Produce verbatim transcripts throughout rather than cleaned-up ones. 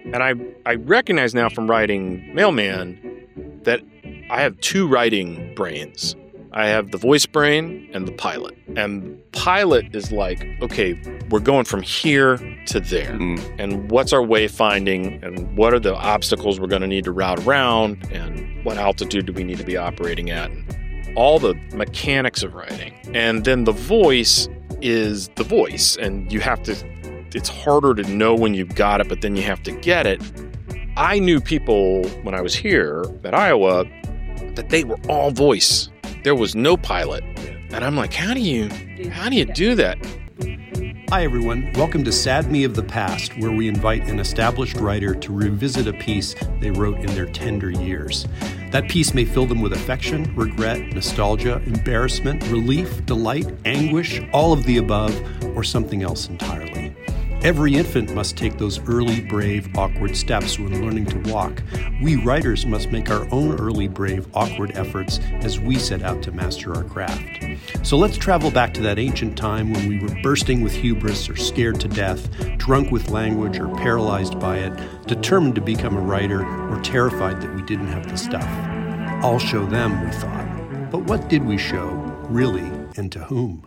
And I, I recognize now from writing Mailman that I have two writing brains. I have the voice brain and the pilot. And pilot is like, okay, we're going from here to there. Mm. And what's our wayfinding? And what are the obstacles we're going to need to route around? And what altitude do we need to be operating at? And all the mechanics of writing. And then the voice is the voice. And you have to, it's harder to know when you've got it, but then you have to get it. I knew people when I was here at Iowa that they were all voice. There was no pilot. And I'm like, how do you, how do you do that? Hi, everyone. Welcome to Sad Me of the Past, where we invite an established writer to revisit a piece they wrote in their tender years. That piece may fill them with affection, regret, nostalgia, embarrassment, relief, delight, anguish, all of the above, or something else entirely. Every infant must take those early, brave, awkward steps when learning to walk. We writers must make our own early, brave, awkward efforts as we set out to master our craft. So let's travel back to that ancient time when we were bursting with hubris or scared to death, drunk with language or paralyzed by it, determined to become a writer or terrified that we didn't have the stuff. I'll show them, we thought. But what did we show, really, and to whom?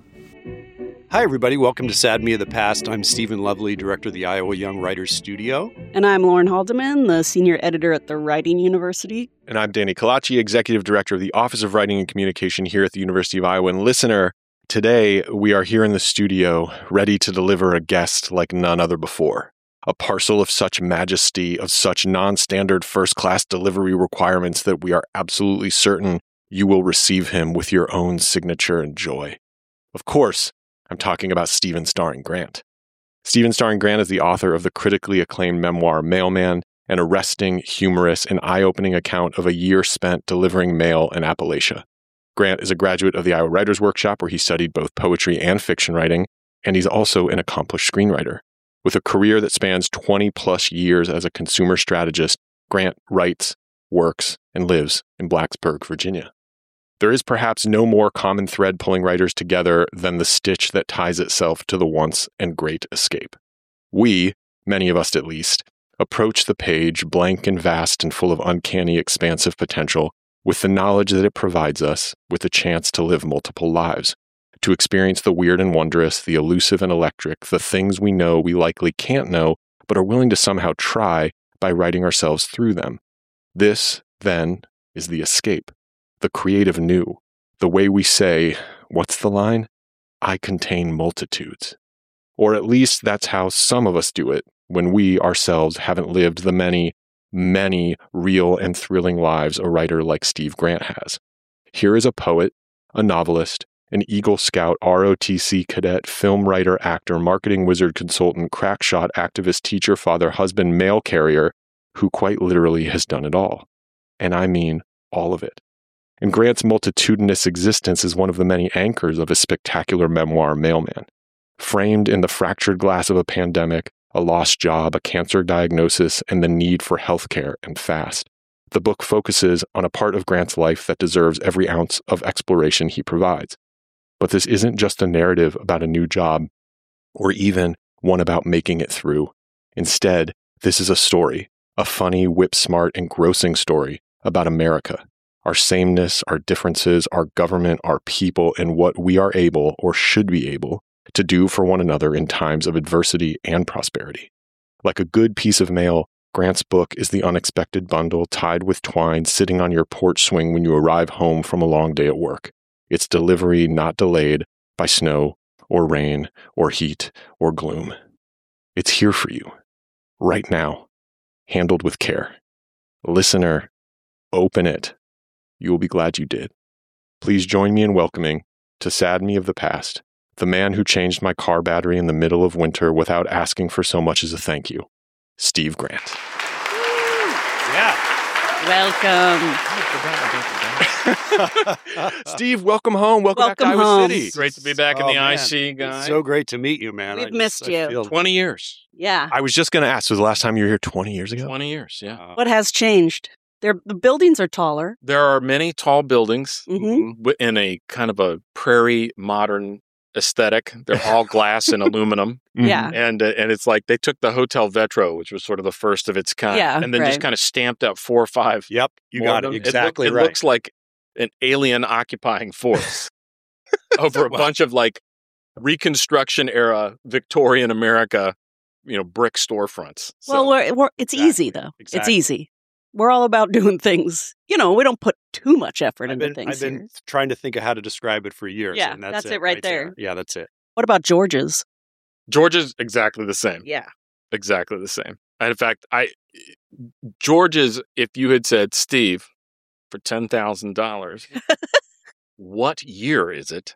Hi, everybody. Welcome to Sad Me of the Past. I'm Stephen Lovely, director of the Iowa Young Writers Studio. And I'm Lauren Haldeman, the senior editor at the Writing University. And I'm Danny Kalachi, executive director of the Office of Writing and Communication here at the University of Iowa. And listener, today we are here in the studio ready to deliver a guest like none other before. A parcel of such majesty, of such non-standard first-class delivery requirements that we are absolutely certain you will receive him with your own signature and joy. Of course, I'm talking about Stephen Starring Grant. Stephen Starring Grant is the author of the critically acclaimed memoir Mailman, an arresting, humorous, and eye-opening account of a year spent delivering mail in Appalachia. Grant is a graduate of the Iowa Writers Workshop, where he studied both poetry and fiction writing, and he's also an accomplished screenwriter. With a career that spans twenty-plus years as a consumer strategist, Grant writes, works, and lives in Blacksburg, Virginia. There is perhaps no more common thread pulling writers together than the stitch that ties itself to the once and great Escape. We, many of us at least, approach the page blank and vast and full of uncanny, expansive potential with the knowledge that it provides us with the chance to live multiple lives, to experience the weird and wondrous, the elusive and electric, the things we know we likely can't know, but are willing to somehow try by writing ourselves through them. This, then, is the escape. The creative new, the way we say, what's the line? I contain multitudes. Or at least that's how some of us do it when we ourselves haven't lived the many, many real and thrilling lives a writer like Steve Grant has. Here is a poet, a novelist, an Eagle Scout, R O T C cadet, film writer, actor, marketing wizard, consultant, crackshot, activist, teacher, father, husband, mail carrier, who quite literally has done it all. And I mean all of it. And Grant's multitudinous existence is one of the many anchors of his spectacular memoir, Mailman. Framed in the fractured glass of a pandemic, a lost job, a cancer diagnosis, and the need for healthcare and fast, the book focuses on a part of Grant's life that deserves every ounce of exploration he provides. But this isn't just a narrative about a new job, or even one about making it through. Instead, this is a story, a funny, whip-smart, engrossing story about America. Our sameness, our differences, our government, our people, and what we are able, or should be able, to do for one another in times of adversity and prosperity. Like a good piece of mail, Grant's book is the unexpected bundle tied with twine sitting on your porch swing when you arrive home from a long day at work. Its delivery not delayed by snow, or rain, or heat, or gloom. It's here for you, right now, handled with care. Listener, open it. You will be glad you did. Please join me in welcoming, to Sad Me of the Past, the man who changed my car battery in the middle of winter without asking for so much as a thank you, Steve Grant. Yeah. Welcome. Steve, welcome home. Welcome, welcome back to Iowa home. City. Great to be back in oh, the man. I C, guys. It's so great to meet you, man. We've I just, missed I you. feel... twenty years. Yeah. I was just going to ask, was the last time you were here twenty years ago? twenty years, yeah. Uh, What has changed? They're, the buildings are taller. There are many tall buildings Mm-hmm. w- in a kind of a prairie modern aesthetic. They're all glass and aluminum. Yeah. And uh, and it's like they took the Hotel Vetro, which was sort of the first of its kind, Yeah, and then right. just kind of stamped up four or five. Yep, you more got of it them. exactly It, look, right. it looks like an alien occupying force over a Well- bunch of like Reconstruction era Victorian America, you know, brick storefronts. So, Well, we're, we're, it's easy, Exactly, though. It's exactly. easy. We're all about doing things. You know, we don't put too much effort I've into been, things I've been here. trying to think of how to describe it for years. Yeah, and that's, that's it, it right there. Yeah, that's it. What about George's? George's exactly the same. Yeah. Exactly the same. And in fact, I George's, if you had said, Steve, for ten thousand dollars, what year is it?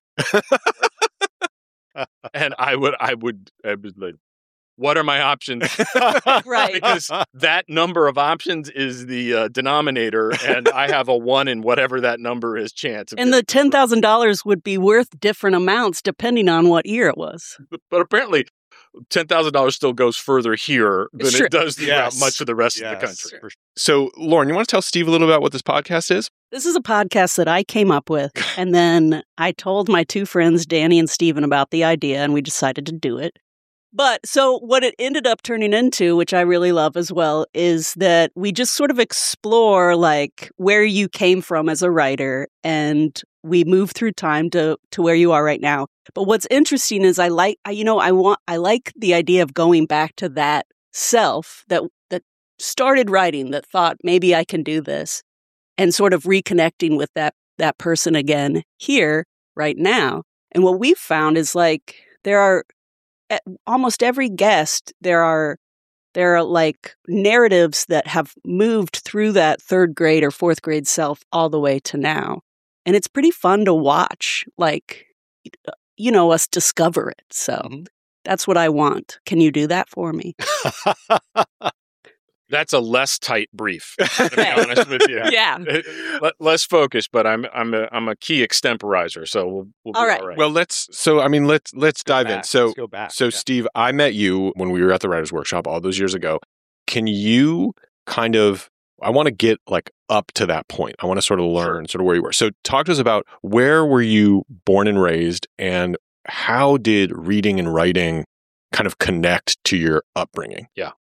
And I would, I would, I would like, what are my options? Right. Because that number of options is the uh, denominator, and I have a one in whatever that number is chance. of And it. the ten thousand dollars would be worth different amounts depending on what year it was. But, but apparently, ten thousand dollars still goes further here than It's true. it does throughout Yes. much of the rest Yes, of the country. for So, Lauren, you want to tell Steve a little about what this podcast is? This is a podcast that I came up with, and then I told my two friends, Danny and Steven, about the idea, and we decided to do it. But so what it ended up turning into, which I really love as well, is that we just sort of explore like where you came from as a writer, and we move through time to to where you are right now. But what's interesting is I like, I, you know, I want, I like the idea of going back to that self that that started writing, that thought maybe I can do this, and sort of reconnecting with that that person again here right now. And what we've found is like there are at almost every guest there are there are like narratives that have moved through that third grade or fourth grade self all the way to now. And it's pretty fun to watch, like, you know, us discover it. So Mhm. that's what I want. Can you do that for me? That's a less tight brief, to be honest with you. Yeah. L- less focused, but I'm I'm a I'm a key extemporizer, so we'll, we'll be All all right. right. Well, let's. So, I mean, let's let's dive in. Back. So, Let's go back. so Yeah. Steve, I met you when we were at the Writers' Workshop all those years ago. Can you kind of? I want to get like up to that point. I want to sort of learn sort of where you were. So, talk to us about where were you born and raised, and how did reading and writing kind of connect to your upbringing?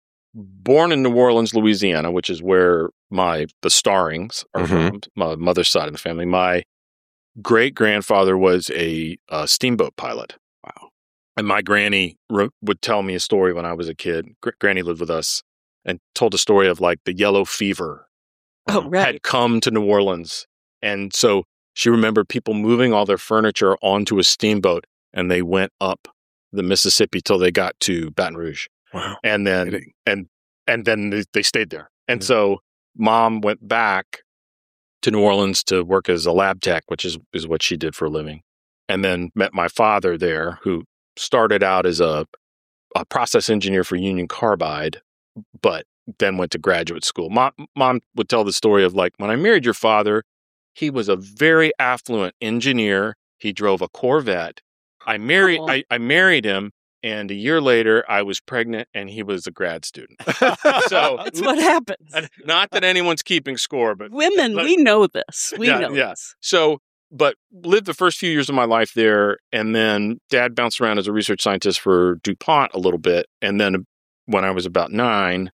Born in New Orleans, Louisiana, which is where my the Starrings are Mhm. from, my mother's side of the family. My great grandfather was a, uh steamboat pilot. Wow. And my granny wrote, would tell me a story when I was a kid. Gr- granny lived with us and told a story of like the yellow fever Oh, right. had come to New Orleans. And so she remembered people moving all their furniture onto a steamboat, and they went up the Mississippi till they got to Baton Rouge. Wow. And then Kidding. and and then they, they stayed there. And Yeah. so mom went back to New Orleans to work as a lab tech, which is, is what she did for a living. And then met my father there, who started out as a, a process engineer for Union Carbide, but then went to graduate school. Mom, mom would tell the story of like, when I married your father, he was a very affluent engineer. He drove a Corvette. I married, Oh. I, I married him. And a year later, I was pregnant, and he was a grad student. So, That's what happens. and not that anyone's keeping score, but Women, let- we know this. We Yeah, know yeah. this. so, but lived the first few years of my life there. And then dad bounced around as a research scientist for DuPont a little bit. And then when I was about nine,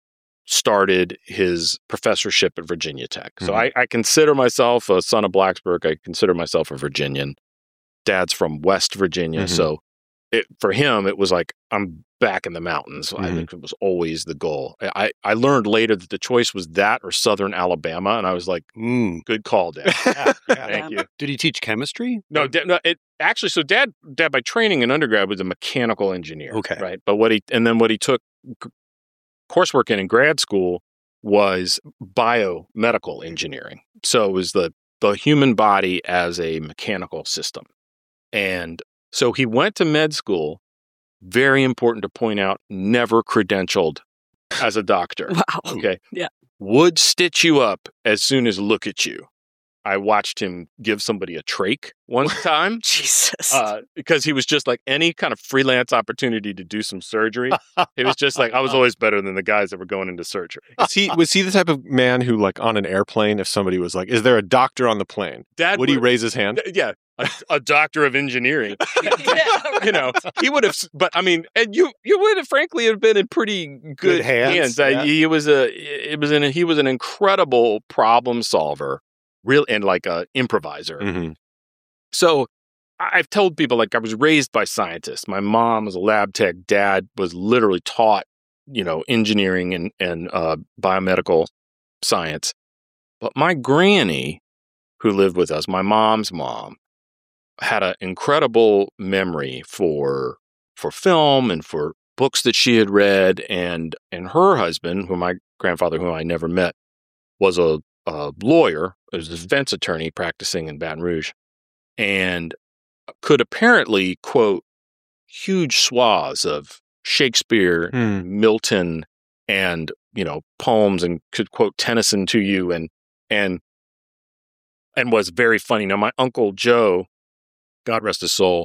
started his professorship at Virginia Tech. So Mhm. I, I consider myself a son of Blacksburg. I consider myself a Virginian. Dad's from West Virginia. Mhm. So it, for him, it was like, I'm back in the mountains. I Mhm. think it was always the goal. I, I learned later that the choice was that or Southern Alabama. And I was like, Mm. good call, Dad. Yeah, yeah. Thank you. Did he teach chemistry? No, dad, no, it actually. So dad, dad by training in undergrad was a mechanical engineer. Okay. right. But what he and then what he took c- coursework in in grad school was biomedical engineering. So it was the the human body as a mechanical system, and so he went to med school. Very important to point out, never credentialed as a doctor. Wow. Okay. Yeah. Would stitch you up as soon as look at you. I watched him give somebody a trach one time Jesus. uh, because he was just like any kind of freelance opportunity to do some surgery. It was just like, I was always better than the guys that were going into surgery. Is he was he the type of man who, like, on an airplane, if somebody was like, "Is there a doctor on the plane?" Dad Would he raise his hand? Th- Yeah. a, a doctor of engineering. Yeah. You know, he would have, but I mean, and you you would have frankly have been in pretty good, Good hands, hands. yeah. Uh, he was a it was an he was an incredible problem solver, real and like a improviser. Mhm. So I- I've told people, like, I was raised by scientists. My mom was a lab tech. Dad was literally taught, you know, engineering and and uh, biomedical science. But my granny, who lived with us, my mom's mom, had an incredible memory for for film and for books that she had read, and and her husband, who my grandfather, who I never met, was a, a lawyer, was a defense attorney practicing in Baton Rouge, and could apparently quote huge swaths of Shakespeare, Hmm. Milton, and you know poems, and could quote Tennyson to you, and and and was very funny. Now, my uncle Joe, God rest his soul,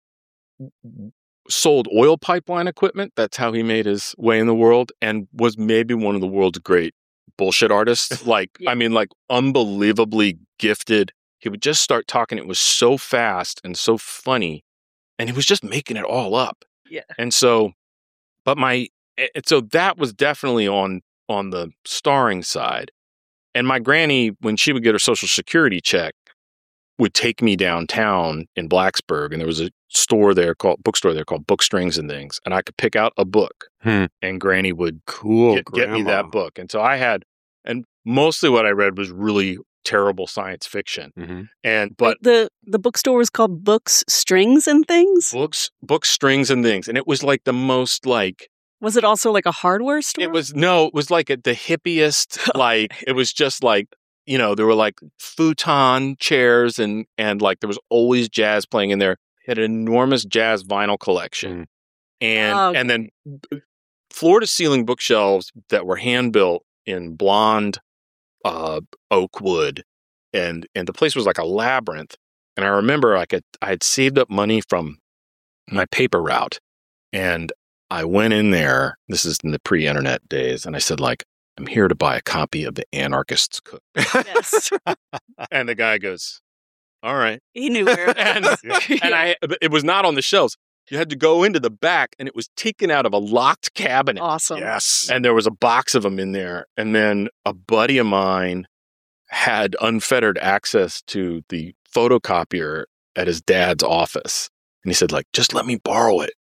sold oil pipeline equipment. That's how he made his way in the world, and was maybe one of the world's great bullshit artists. Like, Yeah. I mean, like unbelievably gifted. He would just start talking. It was so fast and so funny, and he was just making it all up. Yeah. And so, but my, and so that was definitely on on the starring side. And my granny, when she would get her Social Security check, would take me downtown in Blacksburg, and there was a store there called bookstore there called Book Strings and Things, and I could pick out a book, Hmm. and Granny would Cool. get, get me grandma. that book. And so I had, and mostly what I read was really terrible science fiction. Mhm. And Wait, but the the bookstore was called Books, Strings, and Things. books, books, strings, and things, and it was like the most like. Was it also like a hardware store? It was no, it was like a, the hippiest, like it was just like, you know, there were like futon chairs and and like there was always jazz playing in there. It had an enormous jazz vinyl collection. Mm. And Oh, and then floor to ceiling bookshelves that were hand built in blonde uh, oak wood, and and the place was like a labyrinth. And I remember like a, I had saved up money from my paper route, and I went in there. This is in the pre-internet days, and I said, like, I'm here to buy a copy of the Anarchist's Cook. yes. And the guy goes, all right. He knew where it And, was. and I, it was not on the shelves. You had to go into the back, and it was taken out of a locked cabinet. Awesome. Yes. And there was a box of them in there. And then a buddy of mine had unfettered access to the photocopier at his dad's office. And he said, like, just let me borrow it.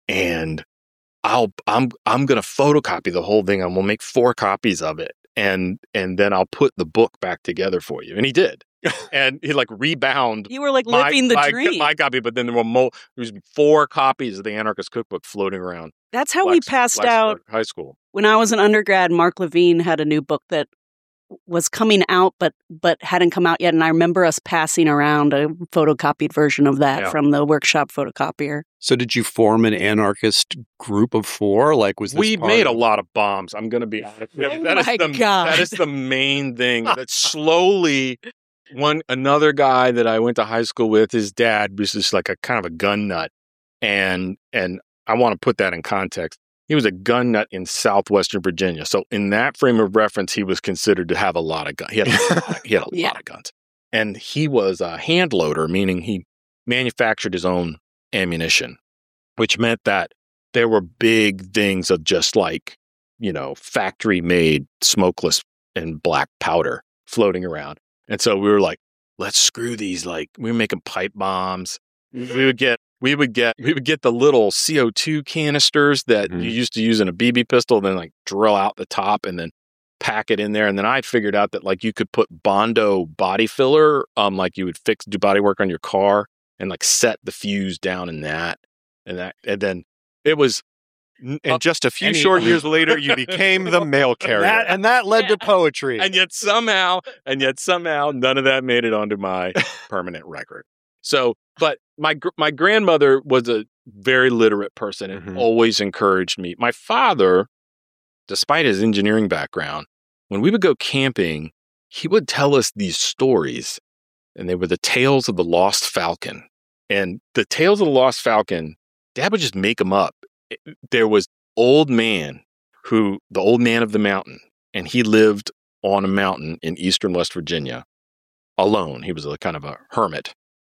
And I'll, I'm, I'm going to photocopy the whole thing. I'm going to make four copies of it. And, and then I'll put the book back together for you. And he did. And he like rebound You were like my, living the my, dream. my copy, but then there were mo- there was four copies of the Anarchist Cookbook floating around. That's how we Black- passed Blacksburg out High School. when I was an undergrad. Mark Levine had a new book that was coming out, but but hadn't come out yet. And I remember us passing around a photocopied version of that Yeah. from the workshop photocopier. So did you form an anarchist group of four? Like, was this We part made a of- lot of bombs. I'm going to be honest. Oh That is my the God. that is the main thing. That slowly, one another guy that I went to high school with, his dad was just like a kind of a gun nut, and and I want to put that in context. He was a gun nut in southwestern Virginia, so in that frame of reference, he was considered to have a lot of guns. He had a, lot, he had a Yeah. lot of guns, and he was a hand loader, meaning he manufactured his own ammunition, which meant that there were big things of just like, you know, factory made smokeless and black powder floating around. And so we were like, let's screw these. Like, we were making pipe bombs. We would get, we would get, we would get the little C O two canisters that Mhm. you used to use in a B B pistol, then like drill out the top and then pack it in there. And then I figured out that like you could put Bondo body filler, um, like you would fix, do body work on your car and like set the fuse down in that. And that, and then it was, And just a few any- short years later, you became the mail carrier. That, and that led to poetry. and yet somehow, and yet somehow, none of that made it onto my permanent record. So, but my gr- my grandmother was a very literate person and Mhm. always encouraged me. My father, despite his engineering background, when we would go camping, he would tell us these stories, and they were the tales of the Lost Falcon. And the tales of the Lost Falcon, Dad would just make them up. It- there was old man who, the old man of the mountain, and he lived on a mountain in eastern West Virginia alone. He was a kind of a hermit.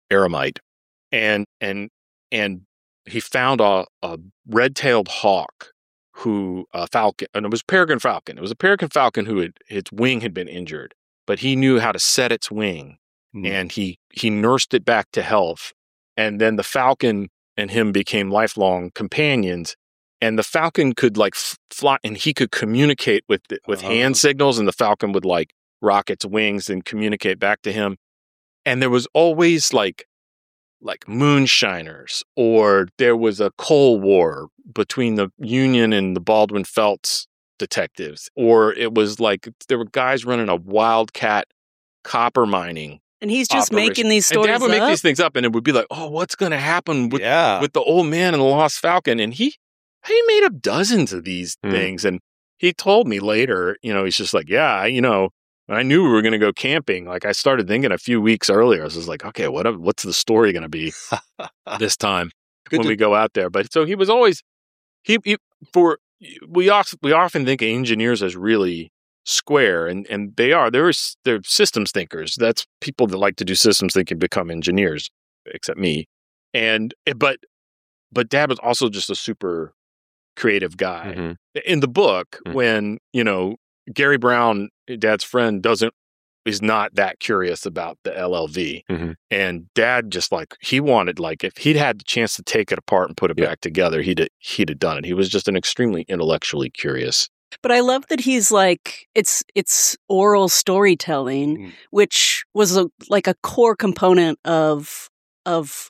eremite, and and and he found a, a red-tailed hawk, who a falcon, and it was a peregrine falcon. It was a peregrine falcon who had its wing had been injured, but he knew how to set its wing, mm. and he he nursed it back to health, and then the falcon and him became lifelong companions. And the falcon could like fly, and he could communicate with with uh-huh. hand signals, and the falcon would like rock its wings and communicate back to him. And there was always like like moonshiners, or there was a coal war between the Union and the Baldwin Felts detectives, or it was like there were guys running a wildcat copper mining. And he's just operation. making these stories and Dad would up? make these things up, and it would be like, oh, what's going to happen with yeah. with the old man and the lost falcon? And he. He made up dozens of these mm. things. And he told me later, you know, he's just like, yeah, you know, I knew we were going to go camping. Like I started thinking a few weeks earlier, I was just like, okay, what, what's the story going to be this time when to- we go out there? But so he was always, he, he for, we often, we often think of engineers as really square, and, and they are, they're, they're systems thinkers. That's people that like to do systems thinking become engineers, except me. And, but, but Dad was also just a super creative guy. Mm-hmm. In the book, mm-hmm. when, you know, Gary Brown, Dad's friend, doesn't, is not that curious about the L L V. Mm-hmm. And Dad just like, he wanted, like, if he'd had the chance to take it apart and put it yeah. back together, he'd, he'd have done it. He was just an extremely intellectually curious. But I love that he's like, it's, it's oral storytelling, mm. which was a, like a core component of, of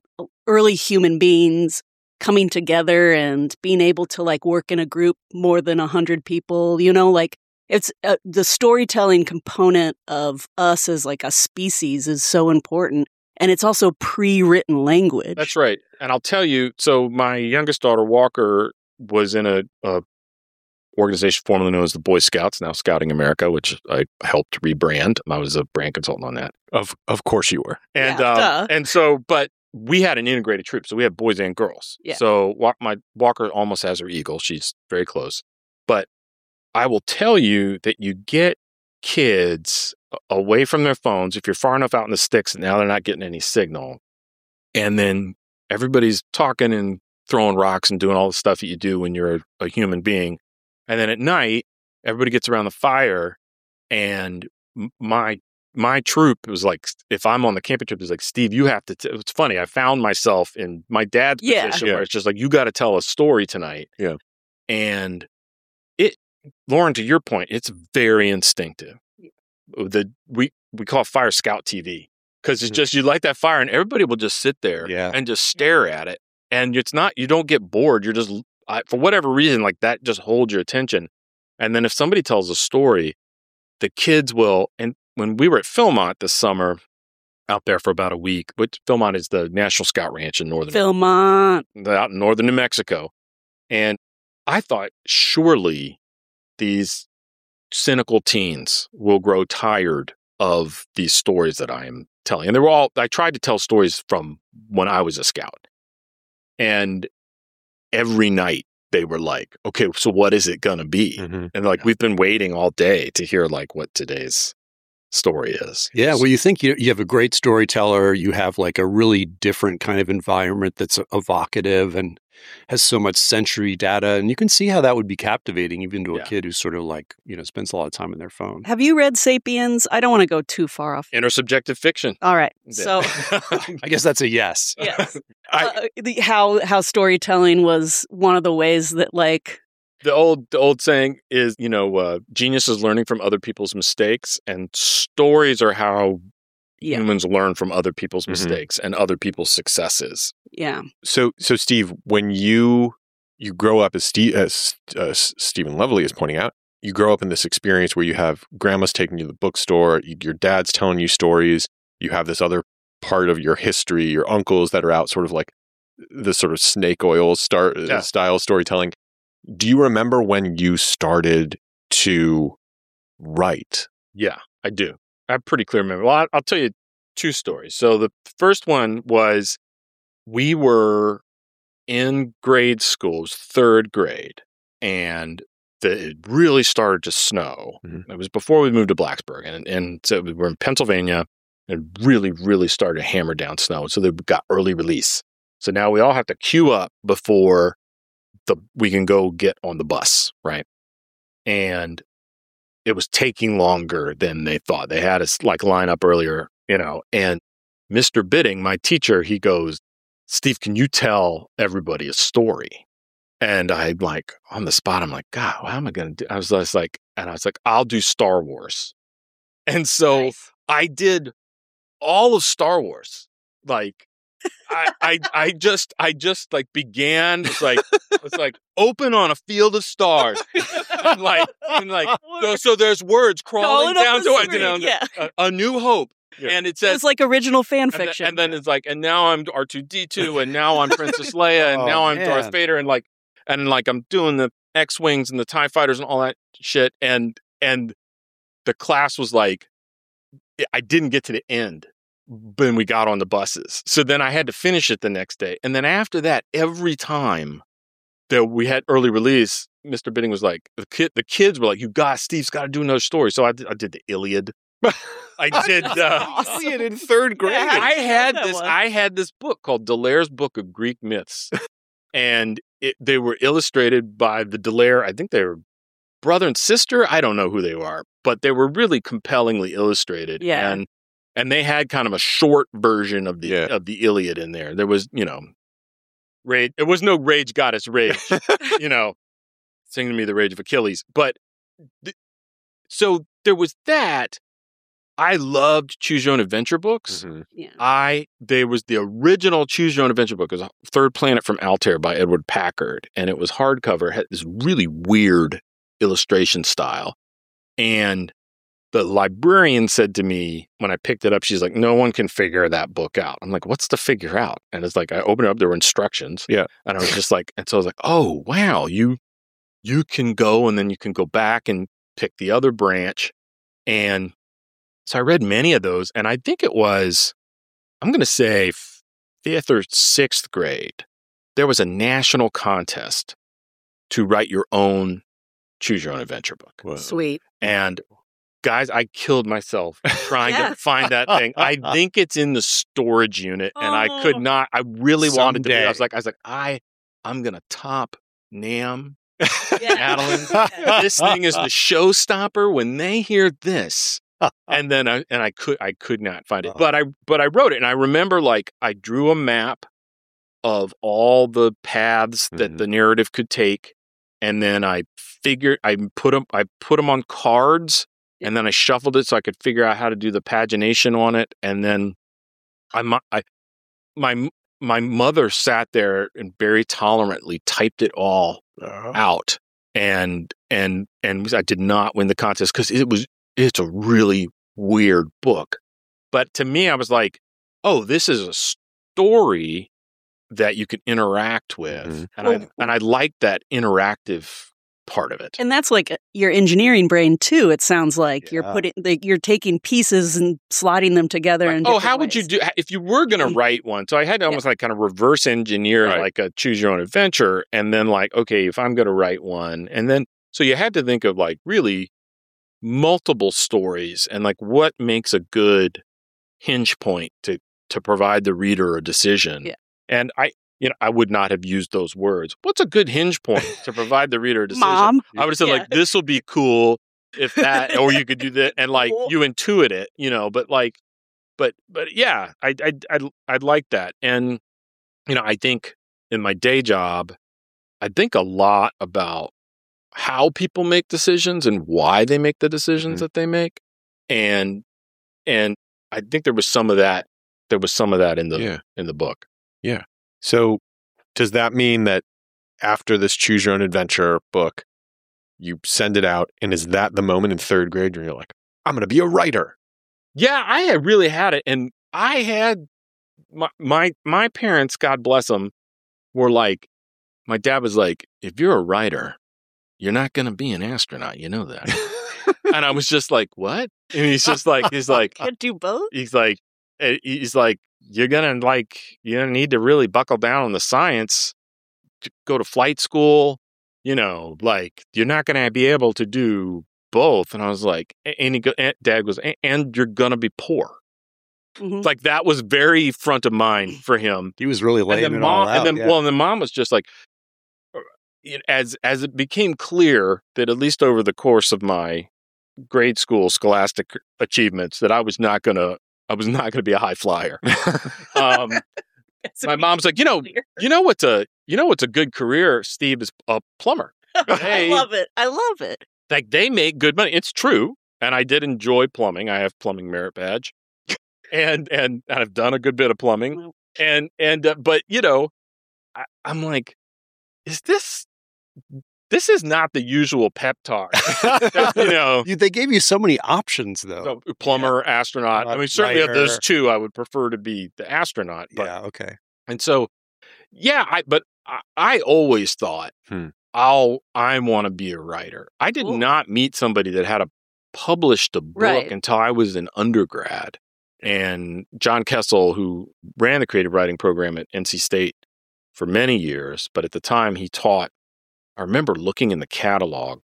early human beings coming together and being able to like work in a group more than a hundred people, you know, like it's uh, the storytelling component of us as like a species is so important. And it's also pre-written language. That's right. And I'll tell you, so my youngest daughter, Walker, was in a, a organization formerly known as the Boy Scouts, now Scouting America, which I helped rebrand. I was a brand consultant on that. Of of course you were. And yeah, um, and so, but we had an integrated troop, so we had boys and girls. Yeah. So my Walker almost has her eagle. She's very close. But I will tell you that you get kids away from their phones if you're far enough out in the sticks that now they're not getting any signal. And then everybody's talking and throwing rocks and doing all the stuff that you do when you're a, a human being. And then at night, everybody gets around the fire, and my my troop was like, if I'm on the camping trip, it's like, Steve, you have to, t-. It's funny. I found myself in my dad's yeah. position yeah. where it's just like, you got to tell a story tonight. Yeah. And it, Lauren, to your point, it's very instinctive. The, we, we call it Fire Scout T V, because it's just, you light that fire and everybody will just sit there yeah. and just stare at it. And it's not, you don't get bored. You're just, I, for whatever reason, like that just holds your attention. And then if somebody tells a story, the kids will, and when we were at Philmont this summer, out there for about a week, which Philmont is the National Scout Ranch in northern Philmont, out in northern New Mexico, and I thought surely these cynical teens will grow tired of these stories that I am telling, and they were all. I tried to tell stories from when I was a scout, and every night they were like, "Okay, so what is it gonna be?" Mm-hmm. And like, we've been waiting all day to hear like what today's story is. Yeah, well, you think you you have a great storyteller, you have like a really different kind of environment that's evocative and has so much sensory data, and you can see how that would be captivating even to a Yeah. kid who's sort of like, you know, spends a lot of time on their phone. have you read Sapiens? I don't want to go too far off. Intersubjective fiction. All right. So I guess that's a yes. yes. I, uh, the, how how storytelling was one of the ways that like the old the old saying is, you know, uh, genius is learning from other people's mistakes, and stories are how yeah. humans learn from other people's Mhm. mistakes and other people's successes. Yeah. So, so Steve, when you you grow up, as, Steve, as uh, Stephen Lovely is pointing out, you grow up in this experience where you have grandma's taking you to the bookstore, you, your dad's telling you stories, you have this other part of your history, your uncles that are out, sort of like the sort of snake oil star, Yeah. style storytelling. Do you remember when you started to write? Yeah, I do. I have pretty clear memory. Well, I'll, I'll tell you two stories. So the first one was we were in grade school, it was third grade, and the, it really started to snow. Mhm. It was before we moved to Blacksburg, and, and so we were in Pennsylvania, and really, really started to hammer down snow. So they got early release. So now we all have to queue up before the we can go get on the bus, right? And it was taking longer than they thought. They had us like line up earlier, you know, and Mister Bidding, my teacher, he goes, Steve, can you tell everybody a story? And I'm like, on the spot, I'm like, God, how am I going to do? I was just like, and I was like, I'll do Star Wars. And so Nice. I did all of Star Wars. Like, I, I, I just, I just like began. It's like, it's like open on a field of stars, and like, and like, so, so there's words crawling Calling up down the to it, you screen, know, yeah. a, a new hope, Yeah. and it says, It's like original fan and, then- fiction. and then it's like, and now I'm R two D two, and now I'm Princess Leia, and Oh, now I'm man. Darth Vader, and like, and like I'm doing the X wings and the TIE fighters and all that shit, and and the class was like, I didn't get to the end. When we got on the buses. So then I had to finish it the next day. And then after that, every time that we had early release, Mister Bidding was like, the kid, the kids were like, you got, Steve's got to do another story. So I did, I did the Iliad. I did, uh, Iliad in third grade. Yeah. I had that this, one. I had this book called Dallaire's Book of Greek Myths. And it, they were illustrated by the Dallaire. I think they were brother and sister. I don't know who they are, but they were really compellingly illustrated. Yeah. And And they had kind of a short version of the Yeah. of the Iliad in there. There was, you know, rage. It was no Rage Goddess Rage, you know, sing to me the Rage of Achilles. But th- so there was that. I loved Choose Your Own Adventure books. Mhm. yeah. I there was the original Choose Your Own Adventure book. It was Third Planet from Altair by Edward Packard, and it was hardcover. It had this really weird illustration style, and the librarian said to me when I picked it up, she's like, no one can figure that book out. I'm like, what's to figure out? And it's like, I opened it up, there were instructions. Yeah. And I was just like, and so I was like, oh, wow, you, you can go and then you can go back and pick the other branch. And so I read many of those. And I think it was, I'm going to say fifth or sixth grade, there was a national contest to write your own Choose Your Own Adventure book. Wow. Sweet. And guys, I killed myself trying Yeah. to find that thing. I think it's in the storage unit, and I could Oh. not. I really wanted to. Be, I Someday. was like, I was like, I, I'm gonna top Nam. Yeah. Madeline, this thing is the showstopper when they hear this. And then I and I could I could not find it, but I but I wrote it, and I remember like I drew a map of all the paths that Mhm. the narrative could take, and then I figured I put them I put them on cards. And then I shuffled it so I could figure out how to do the pagination on it. And then I, mu- I my my mother sat there and very tolerantly typed it all Uh, out. And and and I did not win the contest because it was it's a really weird book. But to me, I was like, oh, this is a story that you can interact with, Mhm. and Well- I and I like that interactive part of it. And that's like your engineering brain too. It sounds like you're Yeah. putting, like, you're taking pieces and slotting them together. Like, in oh, different how would you ways. do if you were going to write one? So I had to almost like kind of reverse engineer Right. like a Choose Your Own Adventure, and then like, okay, if I'm going to write one, and then so you had to think of like really multiple stories and like what makes a good hinge point to to provide the reader a decision. Yeah. And I, you know, I would not have used those words. What's a good hinge point to provide the reader a decision? Mom. I would have said Yeah. like, this will be cool if that, or you could do that, and like Cool. you intuit it, you know. But like, but but yeah, I I I I'd like that, and you know, I think in my day job, I think a lot about how people make decisions and why they make the decisions Mhm. that they make, and and I think there was some of that. There was some of that in the Yeah. in the book. So does that mean that after this Choose Your Own Adventure book, you send it out, and is that the moment in third grade where you're like, I'm going to be a writer? Yeah, I had really had it, and I had my my my parents, God bless them, were like, my dad was like, if you're a writer, you're not going to be an astronaut, you know that. And I was just like, what? And he's just like, he's like, Can't do both. he's like, eh, he's like, you're gonna like, you're gonna need to really buckle down on the science, to go to flight school, you know, like you're not gonna be able to do both. And I was like, and he go, and Dad goes, "A- and you're gonna be poor. Mhm. Like that was very front of mind for him. He was really laying and then it all mom, out. and then yeah. well, and then mom was just like, uh, you know, as as it became clear that at least over the course of my grade school scholastic achievements, that I was not gonna, I was not gonna be a high flyer. um, That's my mom's like, you know, clear. you know what's a, you know what's a good career, Steve, is a plumber. I Hey. love it. I love it. Like they make good money. It's true, and I did enjoy plumbing. I have plumbing merit badge, and and I've done a good bit of plumbing. Well, And and uh, but you know, I, I'm like, is this this is not the usual pep talk, you know? You- they gave you so many options, though. So, plumber, astronaut. I Not mean, certainly of those writer. two, I would prefer to be the astronaut. But yeah, okay. and so, yeah, I but I, I always thought Hmm. I'll I want to be a writer. I did Cool. not meet somebody that had a published a book Right. until I was an undergrad. And John Kessel, who ran the creative writing program at N C State for many years, but at the time he taught, I remember looking in the catalog,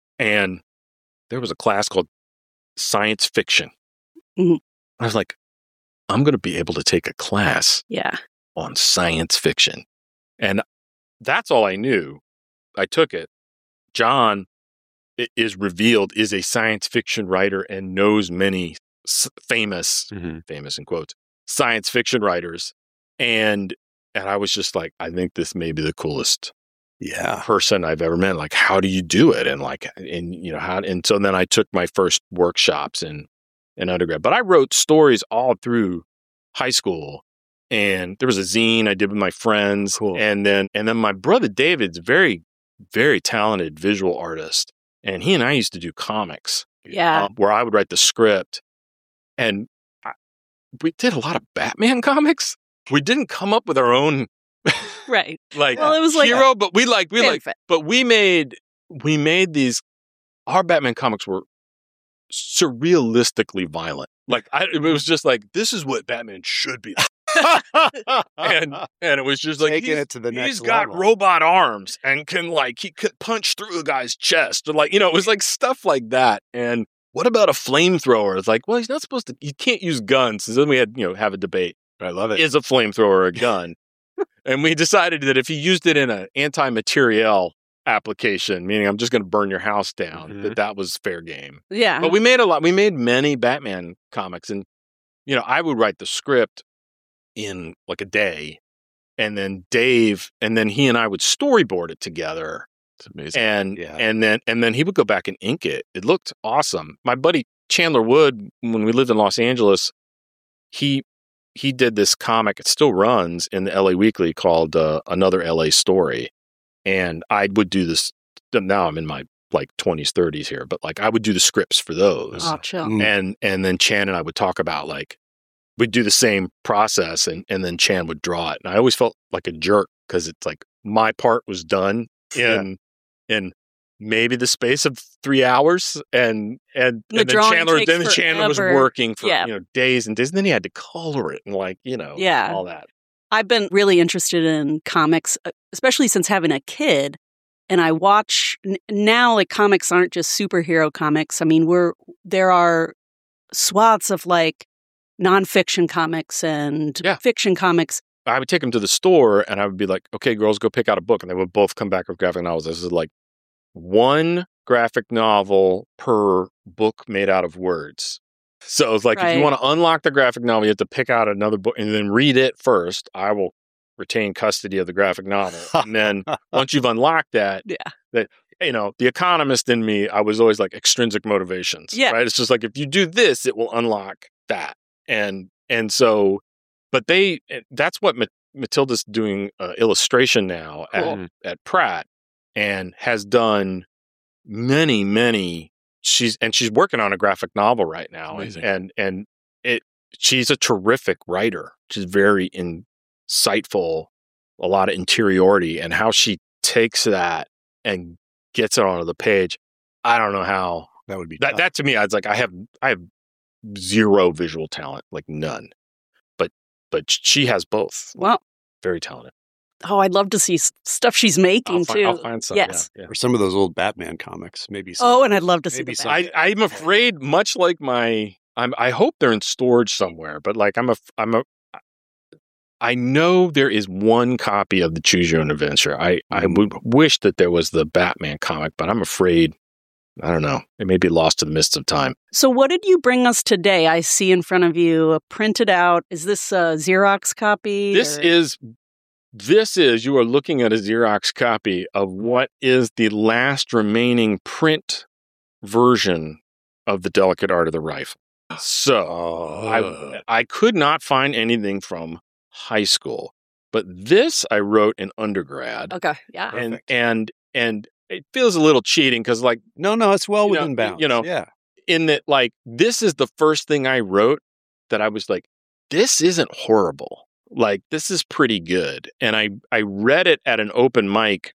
and there was a class called science fiction. Mhm. I was like, I'm going to be able to take a class yeah. on science fiction. And that's all I knew. I took it. John i- is revealed is a science fiction writer and knows many s- famous, Mm-hmm. famous in quotes, science fiction writers. And and I was just like, I think this may be the coolest Yeah. person I've ever met. Like, how do you do it? And like, and you know, how, and so then I took my first workshops in, in undergrad, but I wrote stories all through high school, and there was a zine I did with my friends. Cool. And then, and then my brother David's very, very talented visual artist. And he and I used to do comics Yeah. um, where I would write the script, and I, we did a lot of Batman comics. We didn't come up with our own right. like Well, it was like hero, but we like we like fanfic. but we made we made these our Batman comics were surrealistically violent. Like I, it was just like, this is what Batman should be. and and it was just like Taking he's, it to the next he's got level. robot arms and can like he could punch through a guy's chest, or like, you know, it was like stuff like that. And what about a flamethrower? It's like, well, he's not supposed to. You can't use guns. So then we had, you know, have a debate. I love it. Is a flamethrower a gun? And we decided that if he used it in an anti-materiel application, meaning I'm just going to burn your house down, Mhm. that that was fair game. Yeah. But we made a lot. We made many Batman comics, and you know, I would write the script in like a day, and then Dave, and then he and I would storyboard it together, It's amazing. and Yeah. and then and then he would go back and ink it. It looked awesome. My buddy Chandler Wood, when we lived in Los Angeles, he he did this comic. It still runs in the L A Weekly called uh, Another L A Story, and I would do this. Now I'm in my like twenties, thirties here, but like I would do the scripts for those. oh, chill. Mm. And and then Chan and I would talk about like we'd do the same process, and and then Chan would draw it. And I always felt like a jerk because it's like my part was done in in maybe the space of three hours, and and, The and then drawing Chandler takes then Chandler was forever. working for Yeah. you know days and days, and then he had to color it and like you know Yeah. all that. I've been really interested in comics, uh, especially since having a kid. And I watch n- now, like comics aren't just superhero comics. I mean, we're there are swaths of like nonfiction comics and Yeah. fiction comics. I would take them to the store, and I would be like, "Okay, girls, go pick out a book," and they would both come back with graphic novels. This is like one graphic novel per book made out of words. So it's like if Right. you want to unlock the graphic novel, you have to pick out another book and then read it first. I will retain custody of the graphic novel, and then once you've unlocked that, Yeah. that you know, the economist in me, I was always like extrinsic motivations. Yeah. Right. It's just like if you do this, it will unlock that, and and so, but they that's what Ma- Matilda's doing uh, illustration now Cool. at at Pratt, and has done many many. She's and she's working on a graphic novel right now, and, Amazing. and and it. She's a terrific writer. She's very insightful, a lot of interiority, and how she takes that and gets it onto the page. I don't know how That would be that tough. that to me. I was like, I have I have zero visual talent, like none. But but she has both. Well, Very talented. oh, I'd love to see s- stuff she's making I'll, find, too. I'll find some. Yes. Yeah, yeah. Or some of those old Batman comics, maybe. Some. Oh, and I'd love to see Maybe the some- back. I I'm afraid, much like my I'm, I hope they're in storage somewhere, but like I'm a, I'm a, I know there is one copy of the Choose Your Own Adventure. I, I would wish that there was the Batman comic, but I'm afraid, I don't know, it may be lost to the mists of time. So what did you bring us today? I see in front of you a printed out. Is this a Xerox copy? This or? is, this is, you are looking at a Xerox copy of what is the last remaining print version of The Delicate Art of the Rifle. So Oh. I, I could not find anything from high school, but this I wrote in undergrad. Okay, yeah. and Perfect. and and it feels a little cheating because like No, no, it's well You know, within bounds. you know, yeah. in that like this is the first thing I wrote that I was like, this isn't horrible, like this is pretty good. And I I read it at an open mic,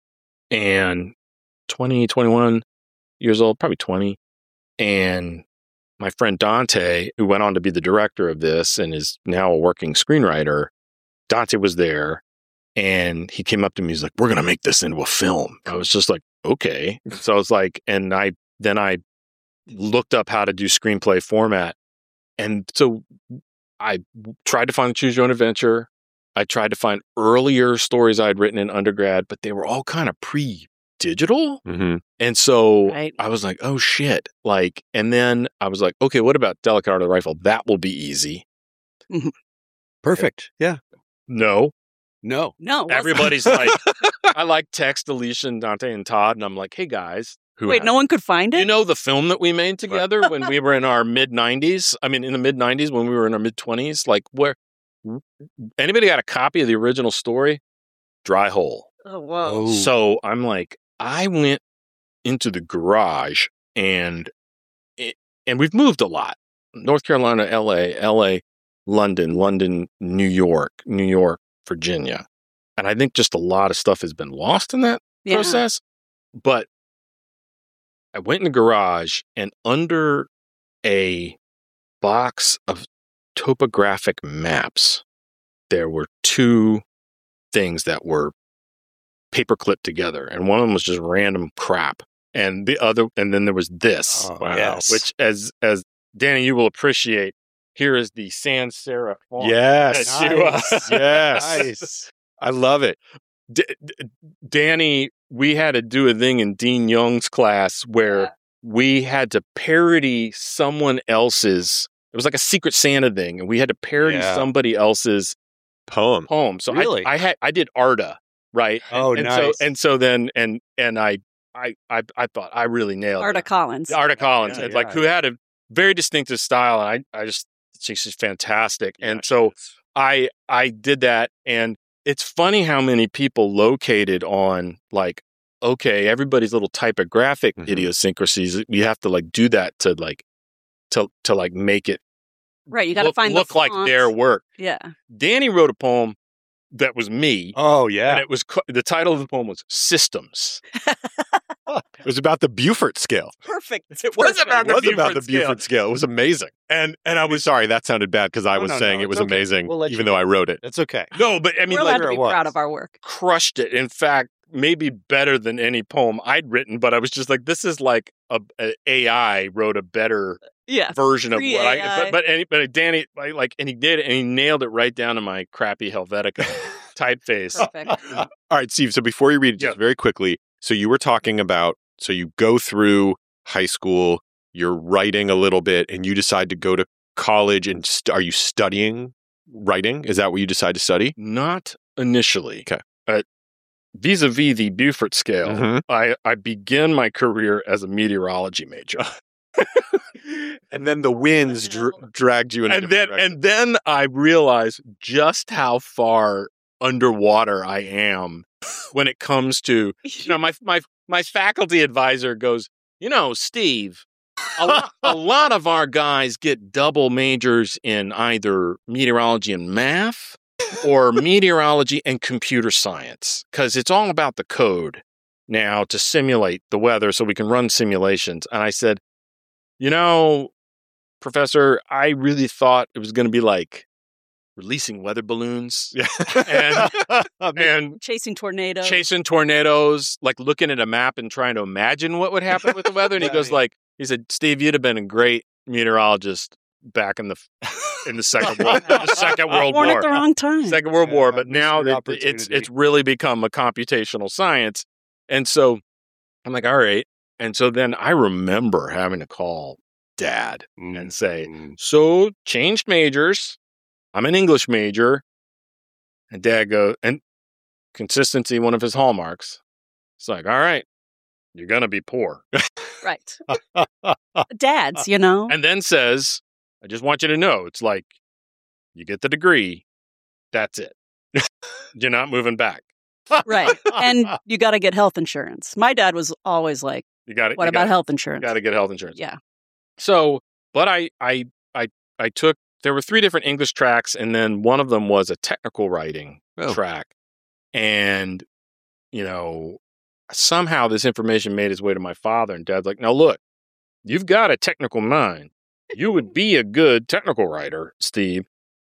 and twenty, twenty-one years old, probably twenty, and my friend Dante, who went on to be the director of this and is now a working screenwriter, Dante was there, and he came up to me. He's like, "We're gonna make this into a film." I was just like, "Okay." So I was like, and I then I looked up how to do screenplay format, and so I tried to find Choose Your Own Adventure. I tried to find earlier stories I'd written in undergrad, but they were all kind of pre-digital. Mm-hmm. And so Right. I was like, oh shit. Like, and then I was like, okay, what about Delicate Art of the Rifle? That will be easy. Perfect. Yeah. No. No. No. what's- Everybody's like, I like text Alicia, Dante, and Todd. And I'm like, hey guys. Who Wait, has- no one could find it? You know the film that we made together when we were in our mid nineties? I mean, in the mid nineties when we were in our mid twenties? Like, where anybody got a copy of the original story? Dry hole. Oh, whoa. Oh. So I'm like, I went into the garage and it, and we've moved a lot. North Carolina, L A, L A, London, London, New York, New York, Virginia. And I think just a lot of stuff has been lost in that Yeah. process. But I went in the garage, and under a box of topographic maps, there were two things that were paper clipped together, and one of them was just random crap, and the other, and then there was this, Oh, Wow. yes. which, as as Danny, you will appreciate. Here is the sans serif font. Yes. that you, uh, Nice. Yes. Nice. I love it. D- D- Danny, we had to do a thing in Dean Young's class where Yeah. we had to parody someone else's. It was like a Secret Santa thing, and we had to parody Yeah. somebody else's Poem. poem. So Really? I, I had I did Arda, right? And- Oh, and nice. So, and so then and and I I I, I thought I really nailed Arda it. Collins. Arda Collins, Yeah, and like yeah. who had a very distinctive style, and I I just she's just fantastic. And so I I did that, and it's funny how many people located on like, okay, everybody's little typographic Mhm. idiosyncrasies. You have to like do that to like to to like make it Right. You got to look, find look the like font. their work. Yeah. Danny wrote a poem that was me, Oh, yeah. and it was co- the title of the poem was Systems. It was about the Beaufort scale. Perfect. It was about It the was Beaufort about the scale. Beaufort scale. It was amazing. And and I was Sorry, that sounded bad because I No, was no, saying no, it was it's okay. amazing, We'll let even you though I wrote it. That's okay. no, but I mean, We're like, allowed to where be it was. proud of our work. crushed it. In fact, maybe better than any poem I'd written. But I was just like, this is like a, a AI wrote a better Yeah. version of what I. Pre-A I. But but, any, but Danny I, like, and he did it, and he nailed it right down to my crappy Helvetica typeface. Perfect. All right, Steve. So before you read it, just Yeah. very quickly. So you were talking about. So you go through high school. You're writing a little bit, and you decide to go to college. And st- are you studying writing? Is that what you decide to study? Not initially. Okay. Uh, vis-a-vis the Beaufort scale, Mhm. I, I began my career as a meteorology major. And then the winds dr- dragged you in. a and different then direction. and then I realized just how far underwater I am when it comes to, you know, my my my faculty advisor goes, you know, Steve, a lot, a lot of our guys get double majors in either meteorology and math or meteorology and computer science, because it's all about the code now to simulate the weather so we can run simulations. And I said, you know, Professor, I really thought it was going to be like releasing weather balloons and, and Chasing tornadoes. chasing tornadoes, like looking at a map and trying to imagine what would happen with the weather. And he Yeah, goes yeah. like, he said, Steve, you'd have been a great meteorologist back in the in the second world, the second world Born war, at the wrong time. second world Yeah, war. But missed now your that it's opportunity. it's really become a computational science, and so I'm like, all right. And so then I remember having to call Dad Mm, and say, mm. so changed majors. I'm an English major, and Dad goes, and consistency, one of his hallmarks. It's like, all right, you're gonna be poor. Right. Dads, you know. And then says, I just want you to know, it's like, you get the degree, that's it. You're not moving back. Right. And you got to get health insurance. My dad was always like, You got it. what about health insurance? Got to get health insurance. Yeah. So, but I, I, I, I took. There were three different English tracks, and then one of them was a technical writing Oh. track. And you know, somehow this information made its way to my father, and Dad's like, "Now look, you've got a technical mind. You would be a good technical writer, Steve."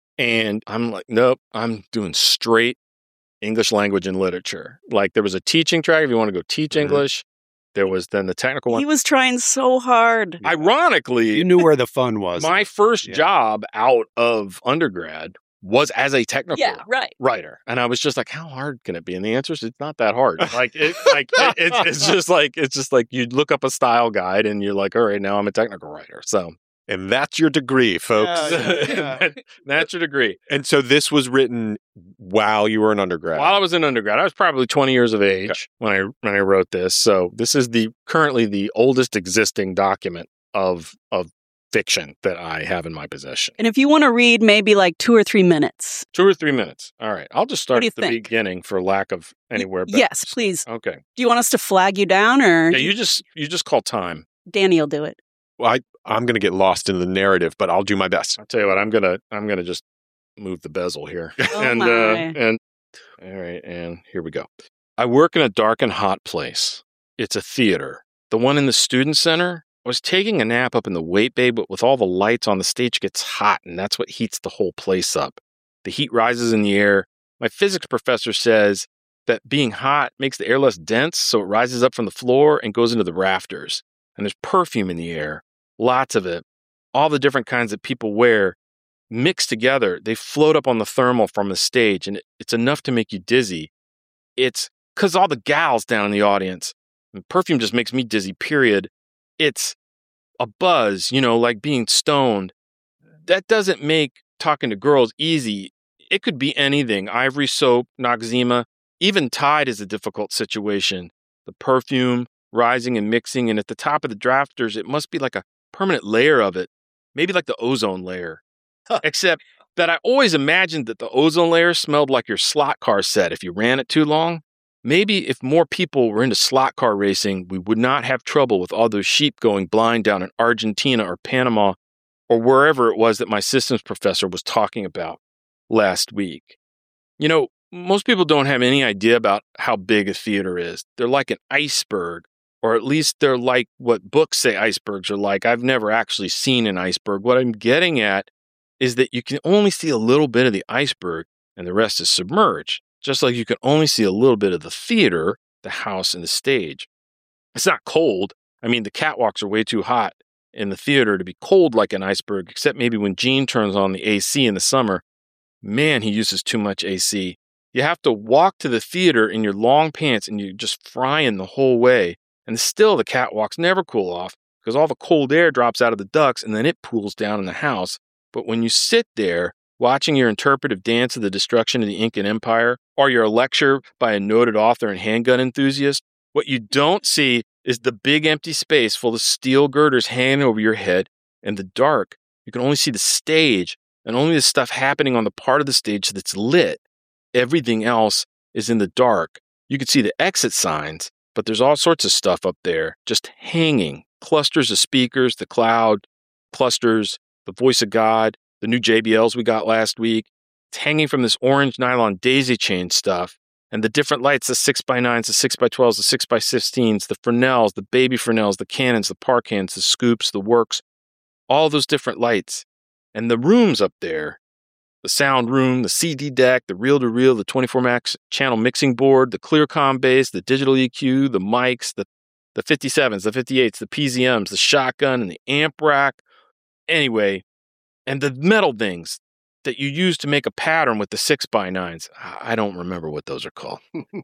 And I'm like, "Nope, I'm doing straight English language and literature." Like there was a teaching track if you want to go teach Mhm. English. There was then the technical one. He was trying so hard. Ironically, You knew where the fun was. my first Yeah. job out of undergrad was as a technical Yeah, right. writer, and I was just like, "How hard can it be?" And the answer is, "It's not that hard." Like, it, like it, it's, it's just like it's just like you look up a style guide, and you're like, "All right, now I'm a technical writer." So And that's your degree, folks. Yeah, yeah, yeah. that- that's your degree. And so this was written while you were an undergrad. While I was in undergrad, I was probably twenty years of age when I when I wrote this. So this is the currently the oldest existing document of of fiction that I have in my possession. And if you want to read maybe like two or three minutes. Two or three minutes. All right. I'll just start do you at the think? beginning for lack of anywhere better. Yes, please. Okay. Do you want us to flag you down or Yeah, you just you just call time. Danny will do it? Well, I, I'm going to get lost in the narrative, but I'll do my best. I'll tell you what, I'm gonna I'm gonna just move the bezel here. Oh and my. uh and all right, and here we go. I work in a dark and hot place. It's a theater. The one in the student center. I was taking a nap up in the wait bay, but with all the lights on, the stage gets hot, and that's what heats the whole place up. The heat rises in the air. My physics professor says that being hot makes the air less dense, so it rises up from the floor and goes into the rafters. And there's perfume in the air, lots of it. All the different kinds that people wear mixed together, they float up on the thermal from the stage, and it, it's enough to make you dizzy. It's because all the gals down in the audience, and perfume just makes me dizzy, period. It's a buzz, you know, like being stoned. That doesn't make talking to girls easy. It could be anything. Ivory soap, Noxzema, even Tide is a difficult situation. The perfume rising and mixing, and at the top of the drafters, it must be like a permanent layer of it, maybe like the ozone layer. Except that I always imagined that the ozone layer smelled like your slot car set if you ran it too long. Maybe if more people were into slot car racing, we would not have trouble with all those sheep going blind down in Argentina or Panama or wherever it was that my systems professor was talking about last week. You know, most people don't have any idea about how big a theater is. They're like an iceberg, or at least they're like what books say icebergs are like. I've never actually seen an iceberg. What I'm getting at is that you can only see a little bit of the iceberg and the rest is submerged. Just like you can only see a little bit of the theater, the house, and the stage. It's not cold. I mean, the catwalks are way too hot in the theater to be cold like an iceberg, except maybe when Gene turns on the A C in the summer. Man, he uses too much A C. You have to walk to the theater in your long pants and you're just frying the whole way. And still the catwalks never cool off because all the cold air drops out of the ducts and then it pools down in the house. But when you sit there, watching your interpretive dance of the destruction of the Incan Empire, or your lecture by a noted author and handgun enthusiast, what you don't see is the big empty space full of steel girders hanging over your head. In the dark, you can only see the stage and only the stuff happening on the part of the stage that's lit. Everything else is in the dark. You can see the exit signs, but there's all sorts of stuff up there just hanging. Clusters of speakers, the cloud, clusters, the voice of God, the new J B Ls we got last week. It's hanging from this orange nylon daisy chain stuff. And the different lights, the six by nines, the six by twelves, the six by sixteens, the Fresnels, the baby Fresnels, the Canons, the Parkans, the Scoops, the Works, all those different lights. And the rooms up there, the sound room, the C D deck, the reel-to-reel, the twenty-four max channel mixing board, the Clearcom bass, the digital E Q, the mics, the, the fifty-sevens, the fifty-eights, the P Z Ms, the shotgun, and the amp rack. anyway, and the metal things that you use to make a pattern with the six by nines. I don't remember what those are called.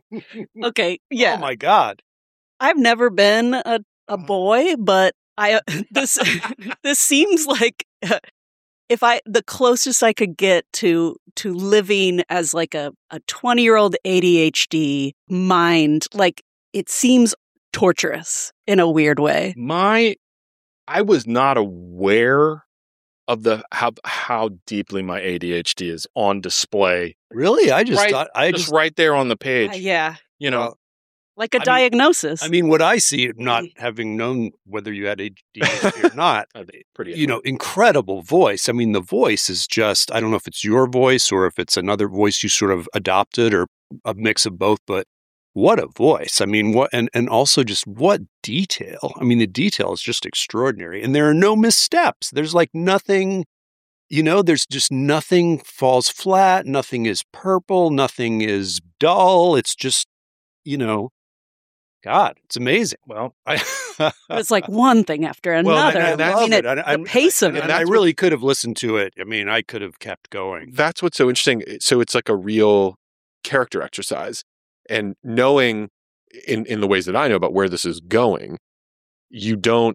Okay, yeah. Oh my God. I've never been a, a boy, but I this this seems like uh, if I the closest I could get to to living as like a a twenty-year-old A D H D mind, like it seems torturous in a weird way. My, I was not aware of the how how deeply my A D H D is on display. Really? I just right, thought I just, just right there on the page. Uh, yeah, You know, Well, like a I mean- diagnosis. I mean, what I see, not having known whether you had A D H D or not, uh, they- pretty. you know, incredible voice. I mean, the voice is just, I don't know if it's your voice or if it's another voice you sort of adopted or a mix of both, but what a voice. I mean, what, and, and also just what detail. I mean, the detail is just extraordinary. And there are no missteps. There's like nothing, you know, there's just nothing falls flat. Nothing is purple. Nothing is dull. It's just, you know, God, it's amazing. Well, I, It's like one thing after another. Well, and I, I love mean, it. it- And I- the pace of and it. I that's really could have listened to it. I mean, I could have kept going. That's what's so interesting. So it's like a real character exercise. And knowing in, in the ways that I know about where this is going, you don't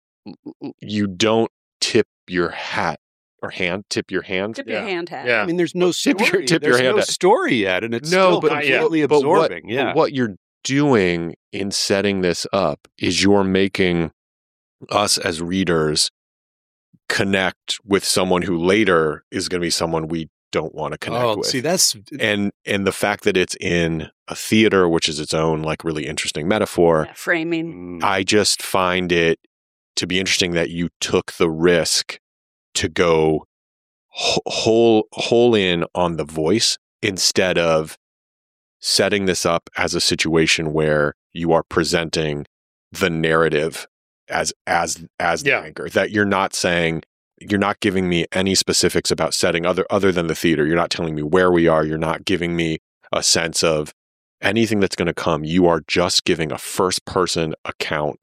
you don't tip your hat or hand, tip your hand. Tip Yeah. your hand hat. Yeah. I mean, there's no Tip your- story. tip your There's hand no at- story yet, and it's No, still but- completely but what- absorbing. but yeah. what you're doing in setting this up is you're making us as readers connect with someone who later is going to be someone we don't want to connect oh, with. see, that's and and the fact that it's in a theater, which is its own like really interesting metaphor, Yeah, framing. mm, I just find it to be interesting that you took the risk to go wh- whole whole in on the voice instead of setting this up as a situation where you are presenting the narrative as as as the Yeah. anchor. That you're not saying, you're not giving me any specifics about setting other other than the theater. You're not telling me where we are. You're not giving me a sense of anything that's going to come. You are just giving a first person account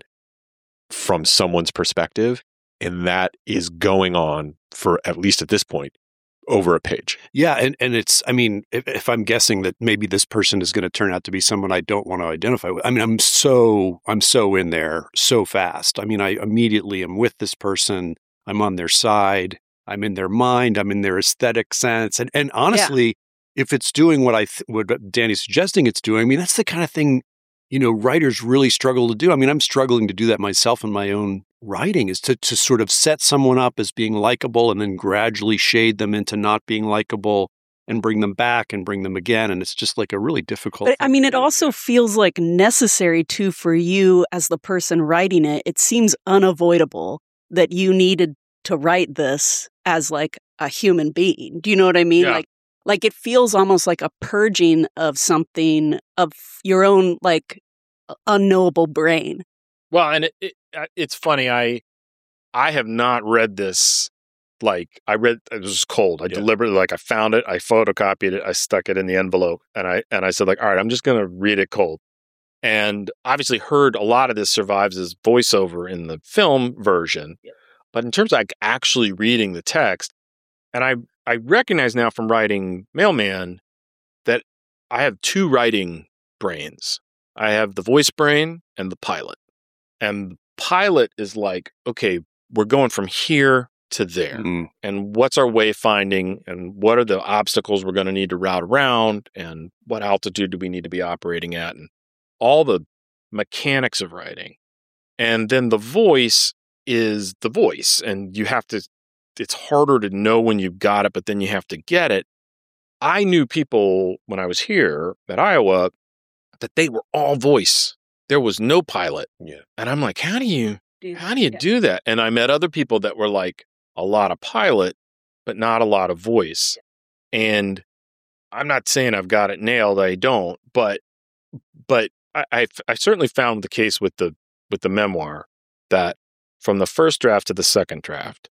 from someone's perspective, and that is going on for, at least at this point, over a page. yeah, and and it's. I mean, if, if I'm guessing that maybe this person is going to turn out to be someone I don't want to identify with. I mean, I'm so I'm so in there so fast. I mean, I immediately am with this person. I'm on their side. I'm in their mind. I'm in their aesthetic sense. And and honestly, if it's doing what I th- what Danny's suggesting it's doing, I mean, that's the kind of thing, you know, writers really struggle to do. I mean, I'm struggling to do that myself in my own writing, is to to sort of set someone up as being likable and then gradually shade them into not being likable and bring them back and bring them again. And it's just like a really difficult. But I thing mean, to it do. also feels like necessary too for you as the person writing it. It seems unavoidable that you needed to write this as like a human being. Do you know what I mean? Yeah. Like, like it feels almost like a purging of something of your own like unknowable brain. well, and it, it uh, it's funny. I I have not read this. Like I read, it was cold. I Yeah. deliberately, like I found it, I photocopied it, I stuck it in the envelope, and I and I said like, all right, I'm just gonna read it cold. And obviously heard a lot of this survives as voiceover in the film version, Yeah. but in terms of like actually reading the text, and I I recognize now from writing Mailman that I have two writing brains. I have the voice brain and the pilot, and the pilot is like, okay, we're going from here to there. Mm. And what's our wayfinding, and what are the obstacles we're going to need to route around, and what altitude do we need to be operating at, and all the mechanics of writing. And then the voice is the voice, and you have to, it's harder to know when you've got it, but then you have to get it. I knew people when I was here at Iowa that they were all voice. There was no pilot. Yeah. And I'm like, how do you Do how do you yeah. do that? And I met other people that were like a lot of pilot, but not a lot of voice. And I'm not saying I've got it nailed. I don't, but but I I, I certainly found the case with the with the memoir that from the first draft to the second draft,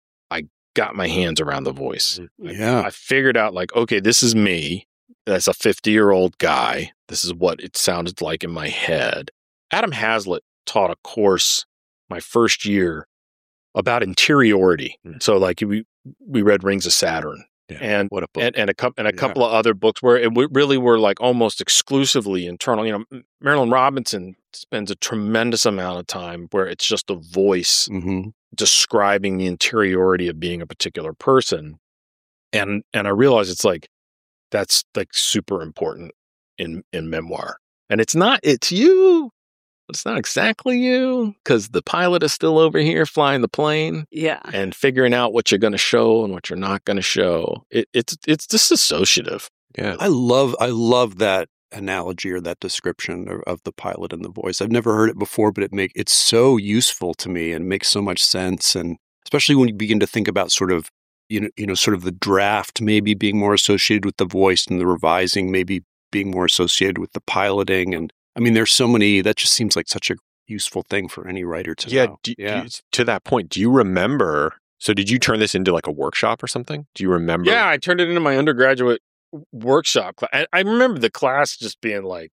I got my hands around the voice. I- Yeah. I figured out like, okay, this is me. That's a fifty year old guy. This is what it sounded like in my head. Adam Hazlitt taught a course my first year about interiority. Mm. So like we we read Rings of Saturn. Yeah, and what a book. and, and a couple and a Yeah. couple of other books where it w- really were like almost exclusively internal. You know, M- Marilyn Robinson spends a tremendous amount of time where it's just a voice Mm-hmm. describing the interiority of being a particular person, and and I realize it's like that's like super important in in memoir, and it's not it's you. But it's not exactly you because the pilot is still over here flying the plane Yeah. and figuring out what you're going to show and what you're not going to show. It, it's it's disassociative. Yeah. I love I love that analogy or that description of, of the pilot and the voice. I've never heard it before, but it make it's so useful to me and makes so much sense. And especially when you begin to think about sort of you know you know sort of the draft maybe being more associated with the voice and the revising maybe being more associated with the piloting. And I mean, there's so many. That just seems like such a useful thing for any writer to Yeah, know. do, do you, to that point, do you remember? So, did you turn this into like a workshop or something? Do you remember? Yeah, I turned it into my undergraduate w- workshop class. I, I remember the class just being like,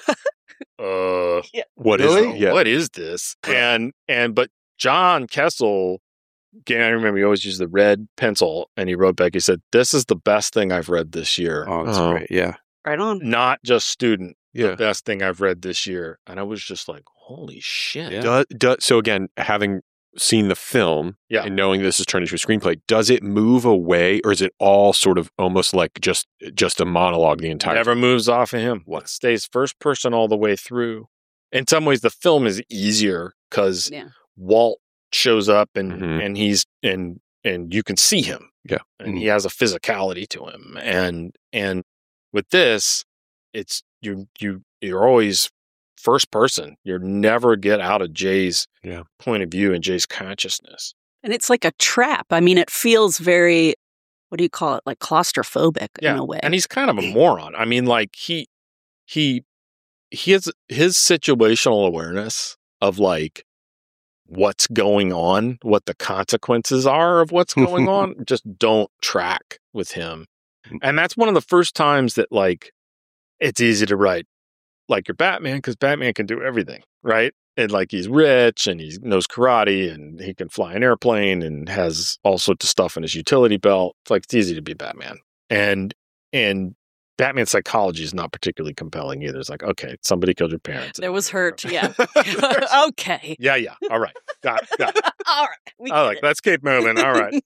uh, What is really? it? Yeah. What is this? And and but John Kessel, again, I remember he always used the red pencil, and he wrote back. He said, "This is the best thing I've read this year. Oh, that's Oh. great. Yeah. Right on. Not just student. Yeah. The best thing I've read this year." And I was just like, "Holy shit!" Yeah. Do, do, so again, having seen the film Yeah. and knowing this is turned into a screenplay, does it move away, or is it all sort of almost like just just a monologue the entire Never moves off of him. What? It stays first person all the way through. In some ways, the film is easier because Yeah. Walt shows up and Mhm. and he's and and you can see him. Yeah. and he has a physicality to him. And and with this, it's you you you're always first person. You never get out of Jay's Yeah. point of view and Jay's consciousness. And it's like a trap. I mean, it feels very, what do you call it? Like claustrophobic in a way. And he's kind of a moron. I mean, like he he he has his situational awareness of like what's going on, what the consequences are of what's going on, just don't track with him. And that's one of the first times that like it's easy to write like your Batman because Batman can do everything, right? And like he's rich and he knows karate and he can fly an airplane and has all sorts of stuff in his utility belt. It's like it's easy to be Batman. And and Batman psychology is not particularly compelling either. It's like, okay, somebody killed your parents. There was hurt. Yeah. Okay. Yeah, yeah. All right. Got it. Got it. All right. We I get like it. let's keep moving. All right.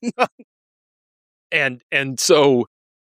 and and so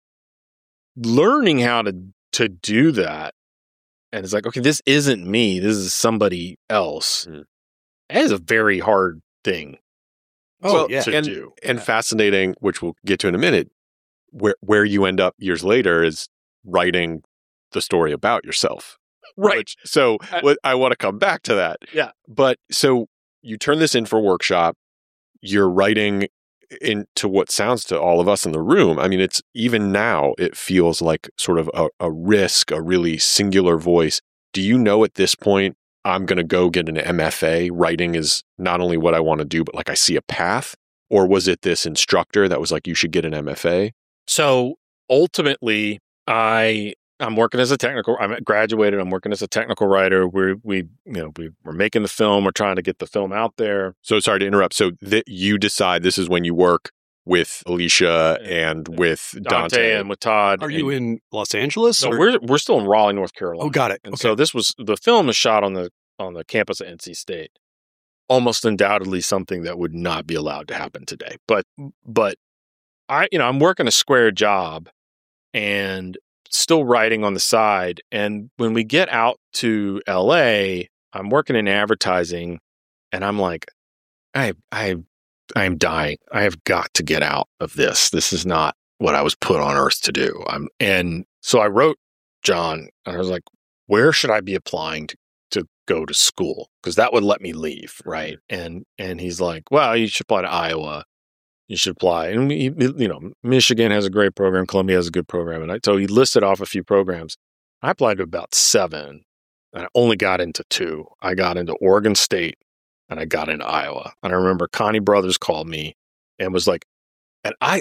learning how to to do that, and it's like, okay, this isn't me. This is somebody else. Mm. That is a very hard thing Oh, Well, yeah. to and, do. and fascinating, which we'll get to in a minute, where where you end up years later is writing the story about yourself. Right. Which, so I- what, I want to come back to that. Yeah. But so you turn this in for workshop, you're writing into what sounds to all of us in the room. I mean, it's even now, it feels like sort of a, a risk, a really singular voice. Do you know at this point, I'm going to go get an M F A? Writing is not only what I want to do, but like I see a path? Or was it this instructor that was like, you should get an M F A? So ultimately, I I'm working as a technical. I'm graduated. I'm working as a technical writer. We we you know we we're making the film. We're trying to get the film out there. So sorry to interrupt. So that you decide this is when you work with Alicia and with Dante, Dante. and with Todd. Are and- you in Los Angeles? No, or- we're we're still in Raleigh, North Carolina. Oh, got it. And Okay. so this was the film is shot on the on the campus of N C State. Almost undoubtedly something that would not be allowed to happen today. But but I you know I'm working a square job and still writing on the side. And when we get out to L A, I'm working in advertising, and I'm like, I I I am dying. I have got to get out of this. This is not what I was put on earth to do. I'm and so I wrote John, and I was like, where should I be applying to, to go to school? Because that would let me leave, right? And and he's like, well, you should apply to Iowa. You should apply. And, he, you know, Michigan has a great program. Columbia has a good program. And I, so he listed off a few programs. I applied to about seven, and I only got into two. I got into Oregon State, and I got into Iowa. And I remember Connie Brothers called me and was like, and I,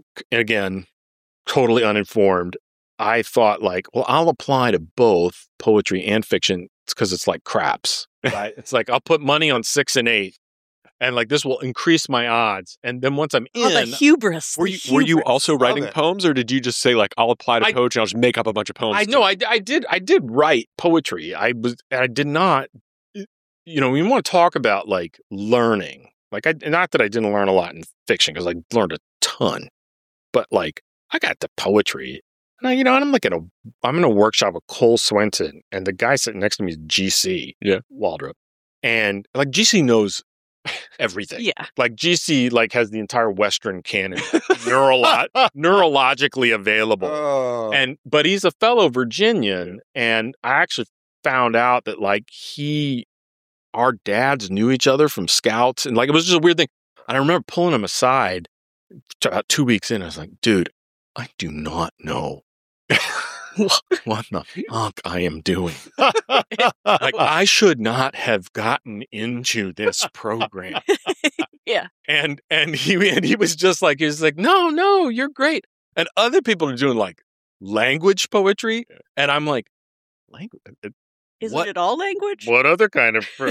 again, totally uninformed. I thought like, well, I'll apply to both poetry and fiction because it's like craps. Right? It's like I'll put money on six and eight and like this will increase my odds. And then once I'm in, Oh, the hubris. Were the you were you hubris. also Love writing it. poems, or did you just say like I'll apply to I- poetry and I'll just make up a bunch of poems? I too? know I, I did I did write poetry. I was I did not, you know, we want to talk about like learning. Like I not that I didn't learn a lot in fiction because I learned a ton, but like I got to poetry. And I, you know, and I'm like in a I'm in a workshop with Cole Swenson, and the guy sitting next to me is G C. Yeah. Waldrop, and like G C knows everything. Yeah. Like G C like has the entire Western canon neurolo- neurologically available. Oh. And but he's a fellow Virginian, and I actually found out that like he, our dads knew each other from scouts, and like it was just a weird thing. And I remember pulling him aside to about two weeks in. I was like, "Dude, I do not know what the fuck I am doing. Like I should not have gotten into this program." Yeah. And and he and he was just like he was like, no, no, you're great. And other people are doing like language poetry, and I'm like, language. Isn't What- it all language? What other kind of? Pro-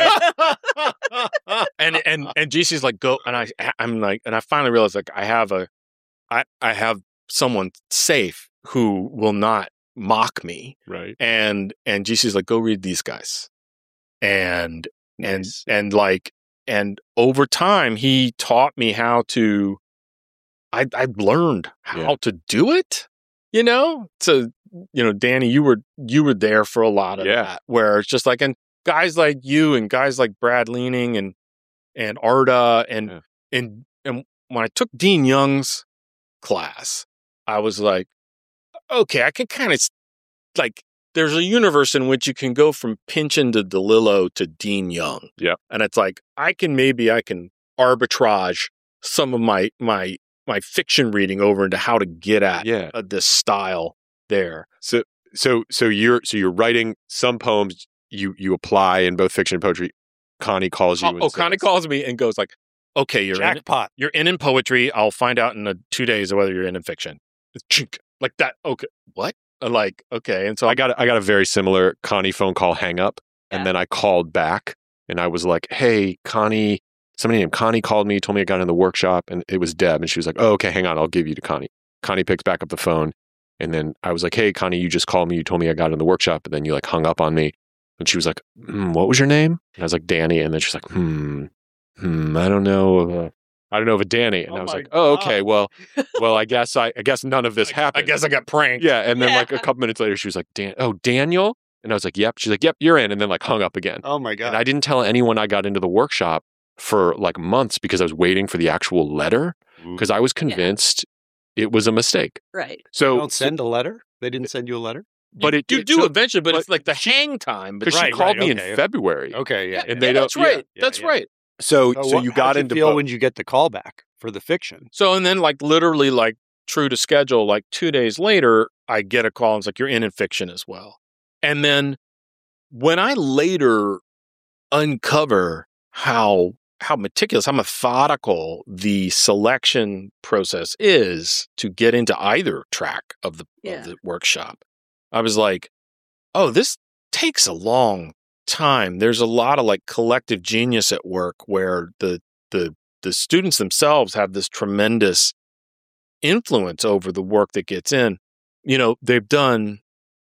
and and and G C's like, go, and I I'm like, and I finally realized like I have a, I I have someone safe who will not mock me, Right. and and G C's like, go read these guys, and Nice. and and like and over time he taught me how to I I learned how Yeah. to do it, you know? So, you know, Danny, you were you were there for a lot of Yeah. that, where it's just like, and guys like you and guys like Brad Leaning and and Arda and Yeah. and and when I took Dean Young's class, I was like, okay, I can kind of like there's a universe in which you can go from Pynchon to DeLillo to Dean Young. Yeah. And it's like I can maybe I can arbitrage some of my my my fiction reading over into how to get at Yeah. uh, this style there. So so so you're so you're writing some poems you you apply in both fiction and poetry. Connie calls you. Oh, and oh Connie says- calls me and goes like, "Okay, you're in, Jackpot. you're in in poetry. I'll find out in uh, two days whether you're in in fiction." Chink. Like that. Okay, what? Uh, Like okay, and so I got a- I got a very similar Connie phone call hang up, and Yeah. then I called back and I was like, "Hey, Connie, somebody named Connie called me, told me I got in the workshop, and it was Deb." And she was like, "Oh, okay, hang on, I'll give you to Connie." Connie picks back up the phone, and then I was like, "Hey, Connie, you just called me. You told me I got in the workshop, and then you like hung up on me." And she was like, hmm, "What was your name?" And I was like, "Danny." And then she's like, "Hmm, hmm, I don't know, of a, I don't know of a Danny." And Oh I was my like, "Oh, God. okay, well, well, I guess I, I guess none of this I, happened." I guess I got pranked. Yeah, and then Yeah. like a couple minutes later, she was like, Dan- "Oh, Daniel," and I was like, "Yep." She's like, "Yep, you're in," and then like hung up again. Oh my And God. I didn't tell anyone I got into the workshop for like months because I was waiting for the actual letter because I was convinced it was a mistake. Right. So, Don't send a letter? They didn't send you a letter? but it you it- do so- eventually, but, but it's like the hang time. because between- she called right, me okay. in February. Okay, yeah. And they that's don't- right. yeah, yeah, that's yeah. right. So, So, so what- you how'd got into feel both. when you get the call back for the fiction? So and then like literally like true to schedule, like two days later, I get a call and it's like, you're in in fiction as well. And then when I later uncover how how meticulous, how methodical the selection process is to get into either track of the Yeah. of the workshop, I was like, oh, this takes a long time. There's a lot of like collective genius at work where the the the students themselves have this tremendous influence over the work that gets in. You know, they've done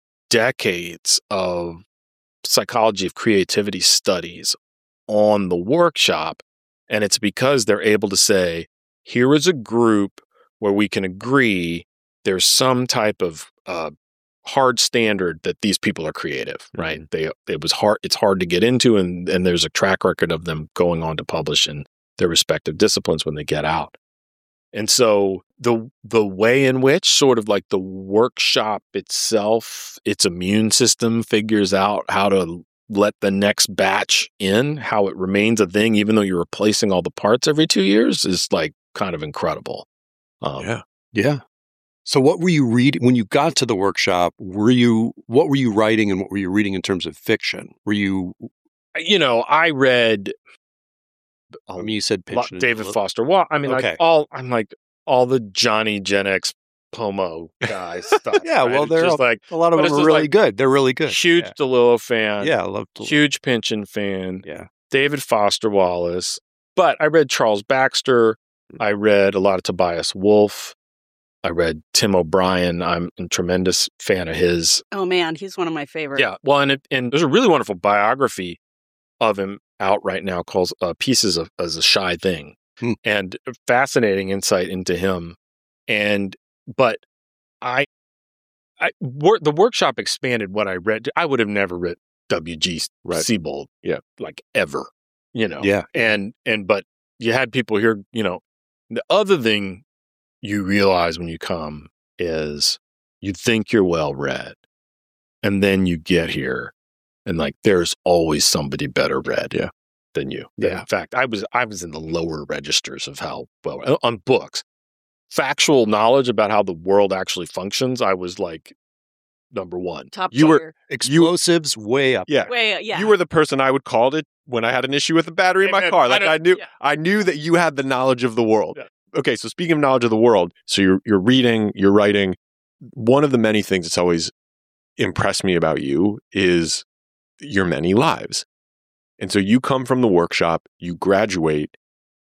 decades of psychology of creativity studies on the workshop, and it's because they're able to say, here is a group where we can agree there's some type of uh, hard standard that these people are creative, right? They it was hard it's hard to get into, and and there's a track record of them going on to publish in their respective disciplines when they get out. And so the the way in which sort of like the workshop itself, its immune system figures out how to let the next batch in, how it remains a thing even though you're replacing all the parts every two years is like kind of incredible. Um, Yeah. Yeah. So what were you reading when you got to the workshop? Were you what were you writing and what were you reading in terms of fiction? Were you You know, I read I mean you said Lo- Pynchon and David DeLillo. Foster Wallace. I mean, Okay. like all I'm like all the Johnny Gen X Pomo guys stuff. Yeah, right? well, It's they're just like A lot of But them it's are just really like good. They're really good. huge Yeah, DeLillo fan, yeah I love to huge Pynchon fan, Yeah. David Foster Wallace, but I read Charles Baxter. I read a lot of Tobias Wolff. I read Tim O'Brien. I'm a tremendous fan of his. Oh, man, he's one of my favorites. Yeah. Well, and, it, and there's a really wonderful biography of him out right now called uh, Pieces of as a Shy Thing. Hmm. And fascinating insight into him. And, but I, I wor- the workshop expanded what I read. I would have never read W G Right. Siebold, Yeah. like ever, you know? Yeah. And, and, but you had people here, you know, the other thing you realize when you come is you think you're well read, and then you get here and like there's always somebody better read Yeah. than you. Yeah. In fact, I was I was in the lower registers of how well on books. Factual knowledge about how the world actually functions, I was like number one. Top You were- tier. Explosives way up. Yeah. Way, yeah. You were the person I would call it when I had an issue with the battery in my Amen. car. I Like don't- I, knew yeah. I knew that you had the knowledge of the world. Yeah. Okay, so speaking of knowledge of the world, so you're you're reading, you're writing. One of the many things that's always impressed me about you is your many lives. And so you come from the workshop, you graduate,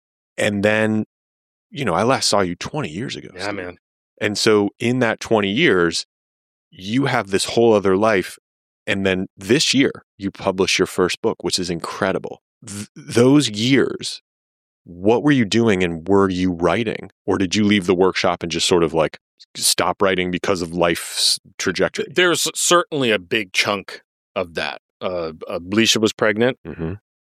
and then, you know, I last saw you twenty years ago. Yeah, Steve. man. And so in that twenty years, you have this whole other life. And then this year, you publish your first book, which is incredible. Th- those years, what were you doing and were you writing? Or did you leave the workshop and just sort of like stop writing because of life's trajectory? There's certainly a big chunk of that. Uh, uh, Bleisha was pregnant. Mm-hmm.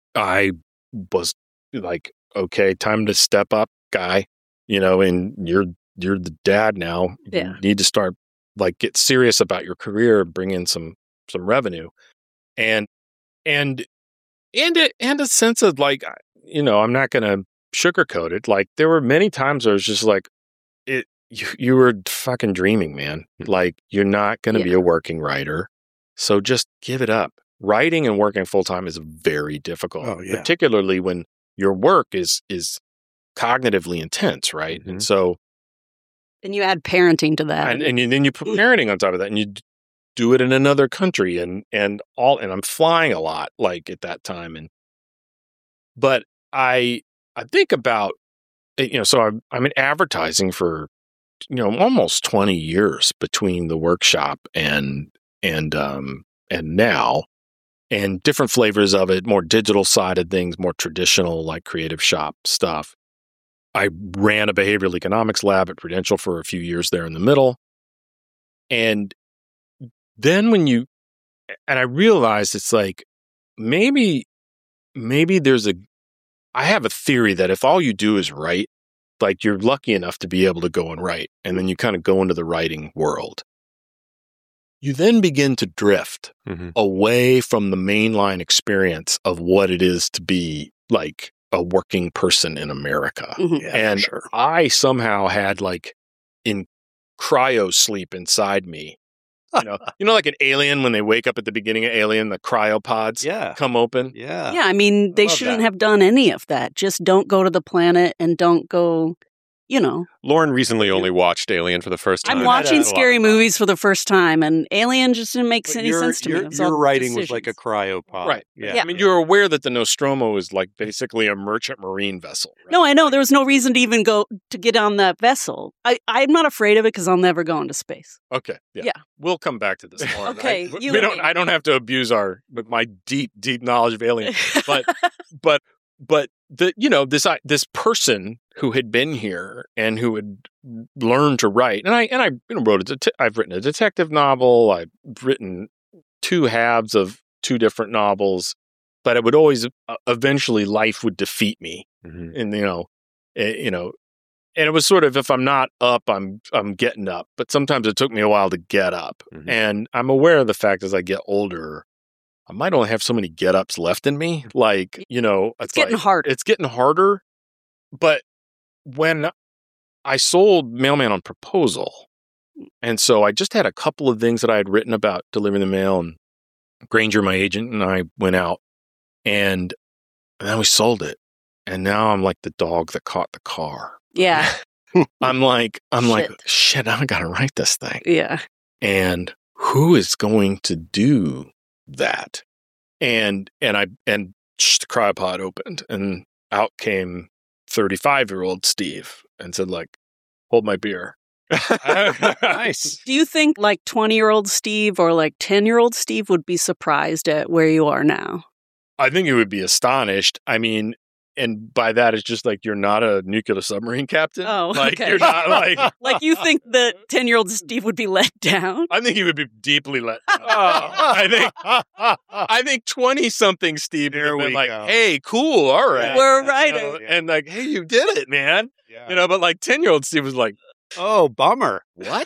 I was like, okay, time to step up, guy. You know, and you're you're the dad now. Yeah. You need to start like get serious about your career, bring in some some revenue, and and and a, and a sense of like, you know, I'm not going to sugarcoat it. Like there were many times I was just like, it. You, you were fucking dreaming, man. Like you're not going to Yeah. be a working writer, so just give it up. Writing and working full time is very difficult, Oh, yeah. particularly when your work is is cognitively intense, right? Mhm. And so, And you add parenting to that. and, and you, then you put parenting on top of that, and you d- do it in another country, and and all, and I'm flying a lot, like at that time, and but I I think about, you know, so I'm I'm in advertising for, you know, almost twenty years between the workshop and and um and now. And different flavors of it, more digital sided things, more traditional, like creative shop stuff. I ran a behavioral economics lab at Prudential for a few years there in the middle. And then when you, and I realized it's like, maybe, maybe there's a, I have a theory that if all you do is write, like you're lucky enough to be able to go and write, and then you kind of go into the writing world. You then begin to drift Mm-hmm. away from the mainline experience of what it is to be like a working person in America. Mhm. Yeah, and for sure. I somehow had like in cryo sleep inside me. You know, you know, like an alien when they wake up at the beginning of Alien, the cryopods Yeah. come open. Yeah. yeah, I mean, they love shouldn't that. have done any of that. Just don't go to the planet and don't go, you know. Lauren recently only watched Alien for the first time. I'm That watching has a lot scary of fun. movies for the first time, and Alien just didn't make But any your, sense to your, me. It was your all writing was like a decisions. cryopod. Right. Yeah. Yeah. I mean, you're aware that the Nostromo is like basically a merchant marine vessel. Right? No, I know. There was no reason to even go to get on that vessel. I, I'm not afraid of it because I'll never go into space. Okay. Yeah. Yeah. We'll come back to this. Lauren. Okay, I, you we and don't. me. I don't have to abuse our but my deep, deep knowledge of Alien. But but but the you know this I, this person who had been here and who had learned to write, and I and I you know, wrote a det- I've written a detective novel. I've written two halves of two different novels, but it would always uh, eventually life would defeat me, Mhm. and you know, eh, you know. And it was sort of, if I'm not up, I'm I'm getting up. But sometimes it took me a while to get up. Mhm. And I'm aware of the fact as I get older, I might only have so many get ups left in me. Like, you know, It's getting like- harder. It's getting harder. But when I sold Mailman on Proposal, and so I just had a couple of things that I had written about delivering the mail, and Granger, my agent, and I went out, and, and then we sold it. And now I'm like the dog that caught the car. Yeah, I'm like, I'm like, Shit. shit, I gotta write this thing. yeah. And who is going to do that? And, and I, and sh- the cryopod opened, and out came thirty-five-year-old Steve and said, like, hold my beer. Nice. Do you think like twenty-year-old Steve or like ten-year-old Steve would be surprised at where you are now? I think he would be astonished. I mean, and by that, it's just like you're not a nuclear submarine captain. Oh, like okay. you're not like. Like you think that ten-year-old Steve would be let down? I think he would be deeply let down. I think I think twenty-something Steve would have been like, go. hey, cool, all right. We're right. You know, and like, hey, you did it, man. Yeah. You know, but like ten-year-old Steve was like, Oh, bummer. what?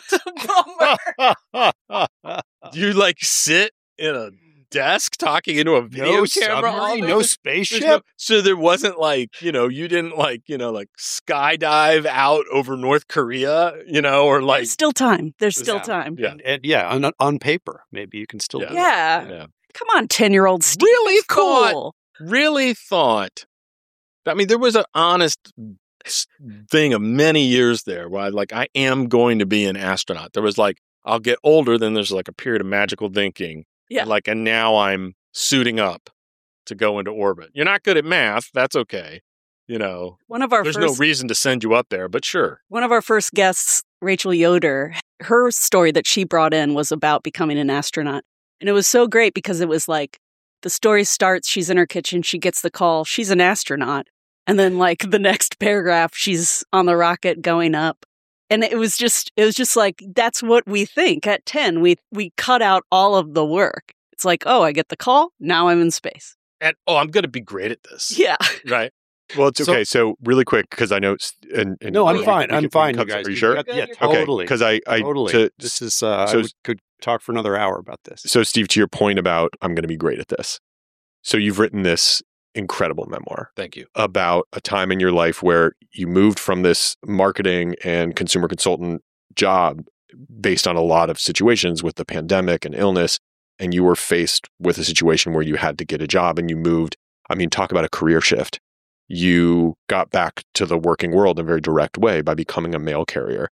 Bummer. You like sit in a desk talking into a video No camera all submarine, day? no There's spaceship. no- so there wasn't like, you know, you didn't like, you know, like skydive out over North Korea, you know, or like, There's still time. There's still Yeah. time. yeah, And, and yeah, on, on paper, maybe you can still Yeah. do it. Yeah. yeah. Come on, ten-year-old Steve. Really It's thought, cool. really thought. I mean, there was an honest s- thing of many years there where I like, I am going to be an astronaut. There was like, I'll get older, then there's like a period of magical thinking. Yeah. And like, and now I'm suiting up to go into orbit. You're not good at math. That's okay. You know, One of our there's first no reason to send you up there, but sure. One of our first guests, Rachel Yoder, her story that she brought in was about becoming an astronaut. And it was so great because it was like the story starts, she's in her kitchen, she gets the call, she's an astronaut. And then like the next paragraph, she's on the rocket going up. And it was just it was just like that's what we think at ten. We we cut out all of the work. It's like, "Oh, I get the call, now I'm in space." And oh, I'm going to be great at this. Yeah. Right. Well, it's So- okay. So, really quick, because I know, s- and, and No, I'm Yeah. fine. we I'm can- fine, we you can come- guys. Are you You've sure? got- Good, yeah, you're good. Okay, totally. because I, I totally. to, this is, uh, so- I would, could talk for another hour about this. so Steve, to your point about I'm going to be great at this. So you've written this incredible memoir Thank you. about a time in your life where you moved from this marketing and consumer consultant job based on a lot of situations with the pandemic and illness, and you were faced with a situation where you had to get a job and you moved. I mean, talk about a career shift. You got back to the working world in a very direct way by becoming a mail carrier.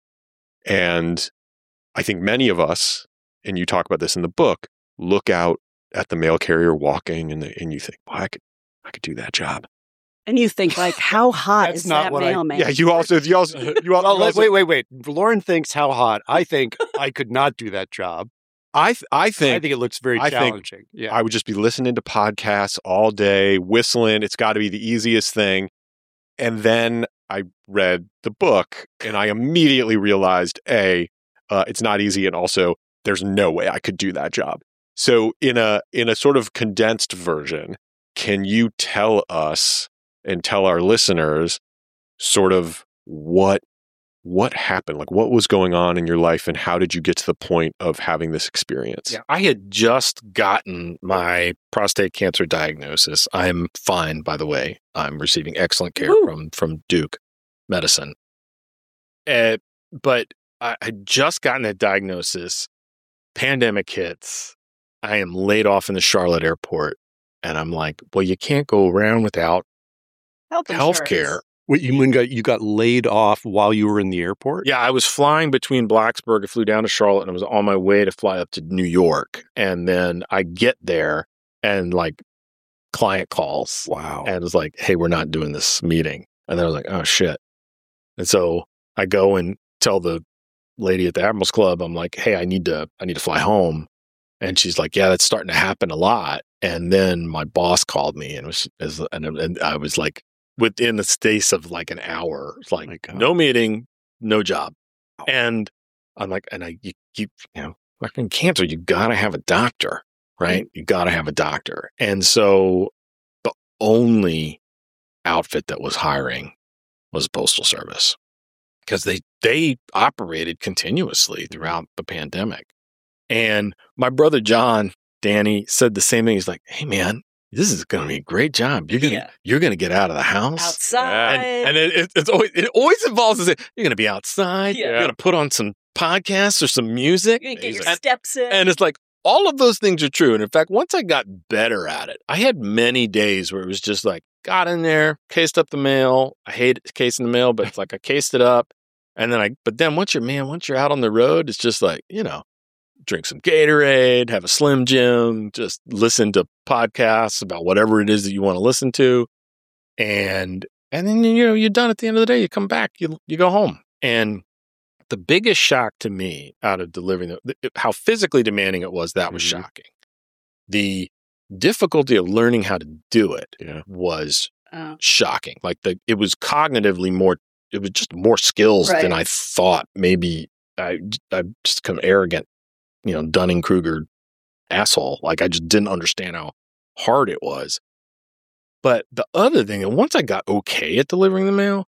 And I think many of us, and you talk about this in the book, look out at the mail carrier walking and, the, and you think, well, I could, I could do that job. And you think like, how hot That's is not that what I- mailman? Yeah, you also, you also, you also, Well, let- wait, wait, wait. Lauren thinks how hot. I think I could not do that job. I, th- I I think think it looks very I think challenging. yeah. I would just be listening to podcasts all day, whistling. It's got to be the easiest thing. And then I read the book and I immediately realized, A, uh, it's not easy. And also there's no way I could do that job. So in a, in a sort of condensed version, can you tell us and tell our listeners sort of what, what happened? Like what was going on in your life and how did you get to the point of having this experience? Yeah, I had just gotten my prostate cancer diagnosis. I'm fine, by the way. I'm receiving excellent care Woo. from from Duke Medicine. Uh, but I had just gotten that diagnosis. Pandemic hits. I am laid off in the Charlotte airport. And I'm like, well, you can't go around without Health health insurance. care. Wait, you mean got, you got laid off while you were in the airport? Yeah, I was flying between Blacksburg. I flew down to Charlotte and I was on my way to fly up to New York. And then I get there and like client calls Wow. and it's like, hey, we're not doing this meeting. And then I was like, oh shit. And so I go and tell the lady at the Admirals Club, I'm like, hey, I need to, I need to fly home. And she's like, yeah, that's starting to happen a lot. And then my boss called me and was, as- and, and I was like, within the space of like an hour, it's My like God. no meeting, no job. And I'm like, and I, you keep, you know, like in cancer, you gotta have a doctor, right? You gotta have a doctor. And so the only outfit that was hiring was Postal Service because they, they operated continuously throughout the pandemic. And my brother, John, Danny said the same thing. He's like, hey man, this is going to be a great job. You're going to, Yeah. you're going to get out of the house. Outside. And, and it, it, it's always, it always involves this, you're going to be outside. Yeah. You're going to put on some podcasts or some music. You're gonna get your and, steps in. and it's like, all of those things are true. And in fact, once I got better at it, I had many days where it was just like, got in there, cased up the mail. I hate casing the mail, but it's like I cased it up. And then I, but then once you're, man, once you're out on the road, it's just like, you know, drink some Gatorade, have a Slim Jim, just listen to podcasts about whatever it is that you want to listen to. And and then, you know, you're done at the end of the day. You come back, you you go home. And the biggest shock to me out of delivering the, how physically demanding it was, that was mm-hmm. shocking. The difficulty of learning how to do it yeah. was oh. shocking. Like the it was cognitively more, it was just more skills right. than I thought. Maybe I, I'm just kind of arrogant, you know, Dunning-Kruger asshole. Like I just didn't understand how hard it was. But the other thing, and once I got okay at delivering the mail,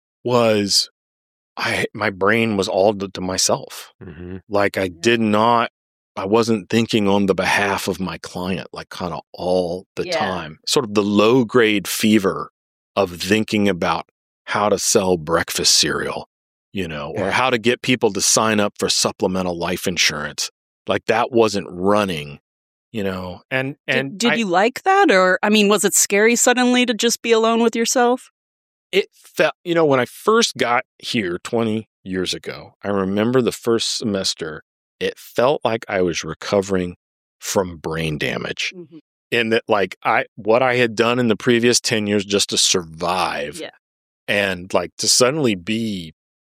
was I my brain was all to, to myself. Mm-hmm. Like I did not, I wasn't thinking on the behalf of my client, like kind of all the yeah. time. Sort of the low grade fever of thinking about how to sell breakfast cereal, you know, or yeah. how to get people to sign up for supplemental life insurance. Like that wasn't running. You know, and and did, did I, you like that, or I mean, was it scary suddenly to just be alone with yourself? It felt, you know, when I first got here twenty years ago, I remember the first semester, it felt like I was recovering from brain damage, mm-hmm. in that, like I what I had done in the previous ten years just to survive, yeah. and like to suddenly be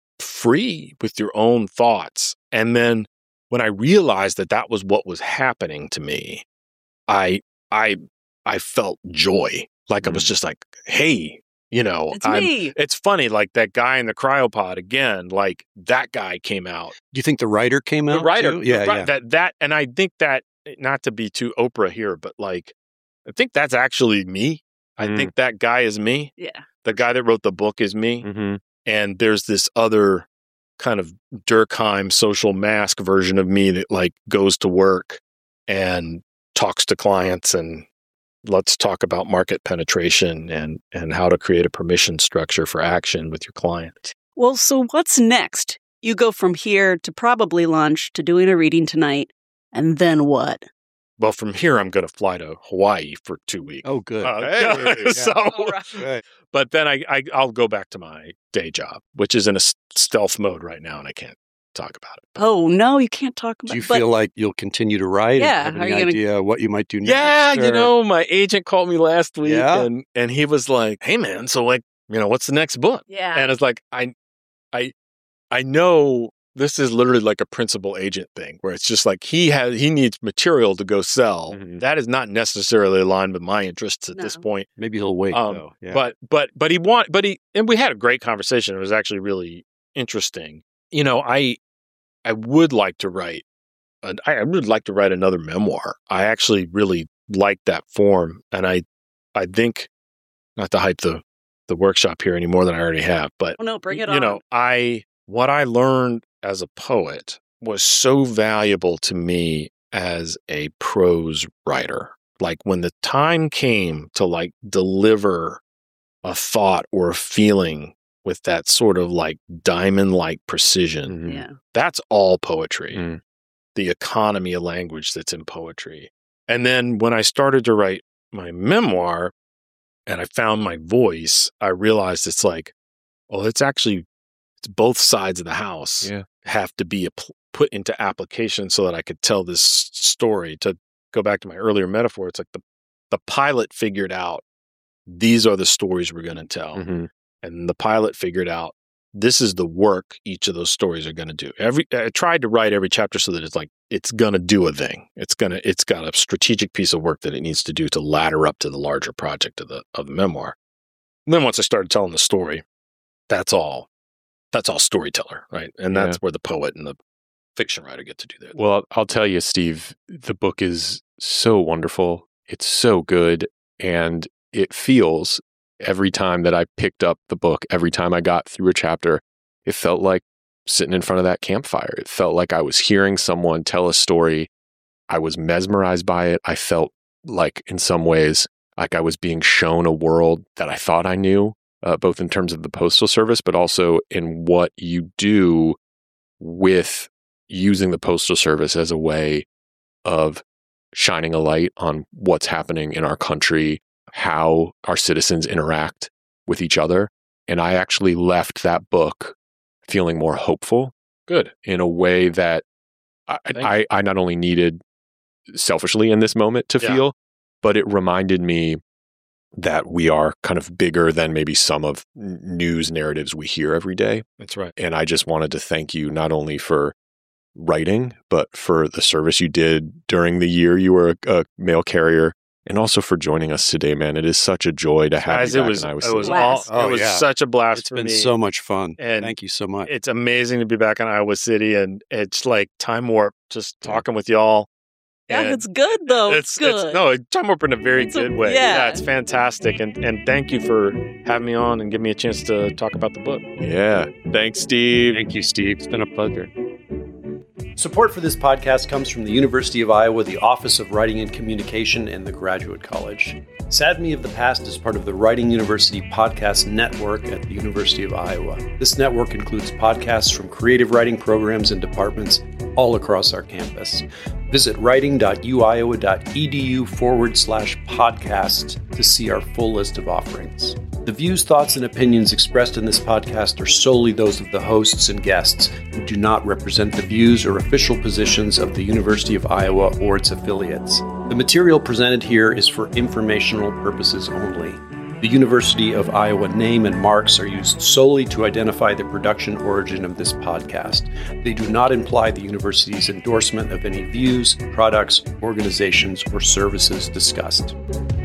free with your own thoughts, and then. When I realized that that was what was happening to me, I I I felt joy. Like mm. I was just like, hey, you know, it's I'm, me. It's funny, like that guy in the cryopod again, like that guy came out. Do you think the writer came out? The writer, too? Yeah, the, yeah. That that, and I think that, not to be too Oprah here, but like, I think that's actually me. I mm. think that guy is me. Yeah. The guy that wrote the book is me. Mm-hmm. And there's this other kind of Durkheim social mask version of me that like goes to work and talks to clients and let's talk about market penetration and and how to create a permission structure for action with your client. Well, so what's next? You go from here to probably lunch to doing a reading tonight, and then what? Well, from here, I'm going to fly to Hawaii for two weeks. Oh, good. Uh, hey, yeah. so, right. But then I, I, I'll go back to my day job, which is in a stealth mode right now, and I can't talk about it. But, oh, no, you can't talk about it. Do you but, feel like you'll continue to write? Yeah. Have Are any you gonna... idea what you might do next? Yeah, or... you know, my agent called me last week, yeah? and, and he was like, hey, man, so like, you know, what's the next book? Yeah. And it's like, I, I, I know this is literally like a principal agent thing where it's just like he has he needs material to go sell. Mm-hmm. That is not necessarily aligned with my interests at no. this point. Maybe he'll wait um, though. Yeah. But but but he want but he and we had a great conversation. It was actually really interesting. You know, I I would like to write. A, I would like to write another memoir. I actually really like that form, and I I think not to hype the the workshop here any more than I already have, but oh, no, bring it you on. know, I what I learned as a poet was so valuable to me as a prose writer. Like when the time came to like deliver a thought or a feeling with that sort of like diamond-like precision, mm-hmm. yeah. that's all poetry. Mm. The economy of language that's in poetry. And then when I started to write my memoir and I found my voice, I realized it's like, oh, it's actually it's both sides of the house yeah. have to be apl- put into application so that I could tell this story. To go back to my earlier metaphor, it's like the, the pilot figured out these are the stories we're going to tell. Mm-hmm. And the pilot figured out this is the work each of those stories are going to do. Every I tried to write every chapter so that it's like it's going to do a thing. It's going to it's got a strategic piece of work that it needs to do to ladder up to the larger project of the of the memoir. And then once I started telling the story, that's all. That's all storyteller, right? And Yeah. that's where the poet and the fiction writer get to do that. Well, I'll tell you, Steve, the book is so wonderful. It's so good. And it feels every time that I picked up the book, every time I got through a chapter, it felt like sitting in front of that campfire. It felt like I was hearing someone tell a story. I was mesmerized by it. I felt like in some ways, like I was being shown a world that I thought I knew. Uh, both in terms of the Postal Service, but also in what you do with using the Postal Service as a way of shining a light on what's happening in our country, how our citizens interact with each other. And I actually left that book feeling more hopeful. Good. In a way that I, I, I not only needed selfishly in this moment to Yeah. feel, but it reminded me that we are kind of bigger than maybe some of news narratives we hear every day. That's right. And I just wanted to thank you not only for writing, but for the service you did during the year you were a, a mail carrier, and also for joining us today, man. It is such a joy to have Guys, you it back was, in Iowa it City. was, all, Oh, it was yeah. such a blast It's for been me. so much fun. And Thank you so much. It's amazing to be back in Iowa City, and it's like time warp just talking with y'all. Yeah, And it's good though. It's, it's, good. it's no time warp in a very It's a- good way. yeah. it's fantastic, and and thank you for having me on and giving me a chance to talk about the book. Yeah. Thanks, Steve. Thank you, Steve. It's been a pleasure. Support for this podcast comes from the University of Iowa, the Office of Writing and Communication, and the Graduate College. Sad Me of the Past is part of the Writing University Podcast Network at the University of Iowa. This network includes podcasts from creative writing programs and departments all across our campus. Visit writing.uiowa.edu forward slash podcast to see our full list of offerings. The views, thoughts, and opinions expressed in this podcast are solely those of the hosts and guests and do not represent the views or official positions of the University of Iowa or its affiliates. The material presented here is for informational purposes only. The University of Iowa name and marks are used solely to identify the production origin of this podcast. They do not imply the university's endorsement of any views, products, organizations, or services discussed.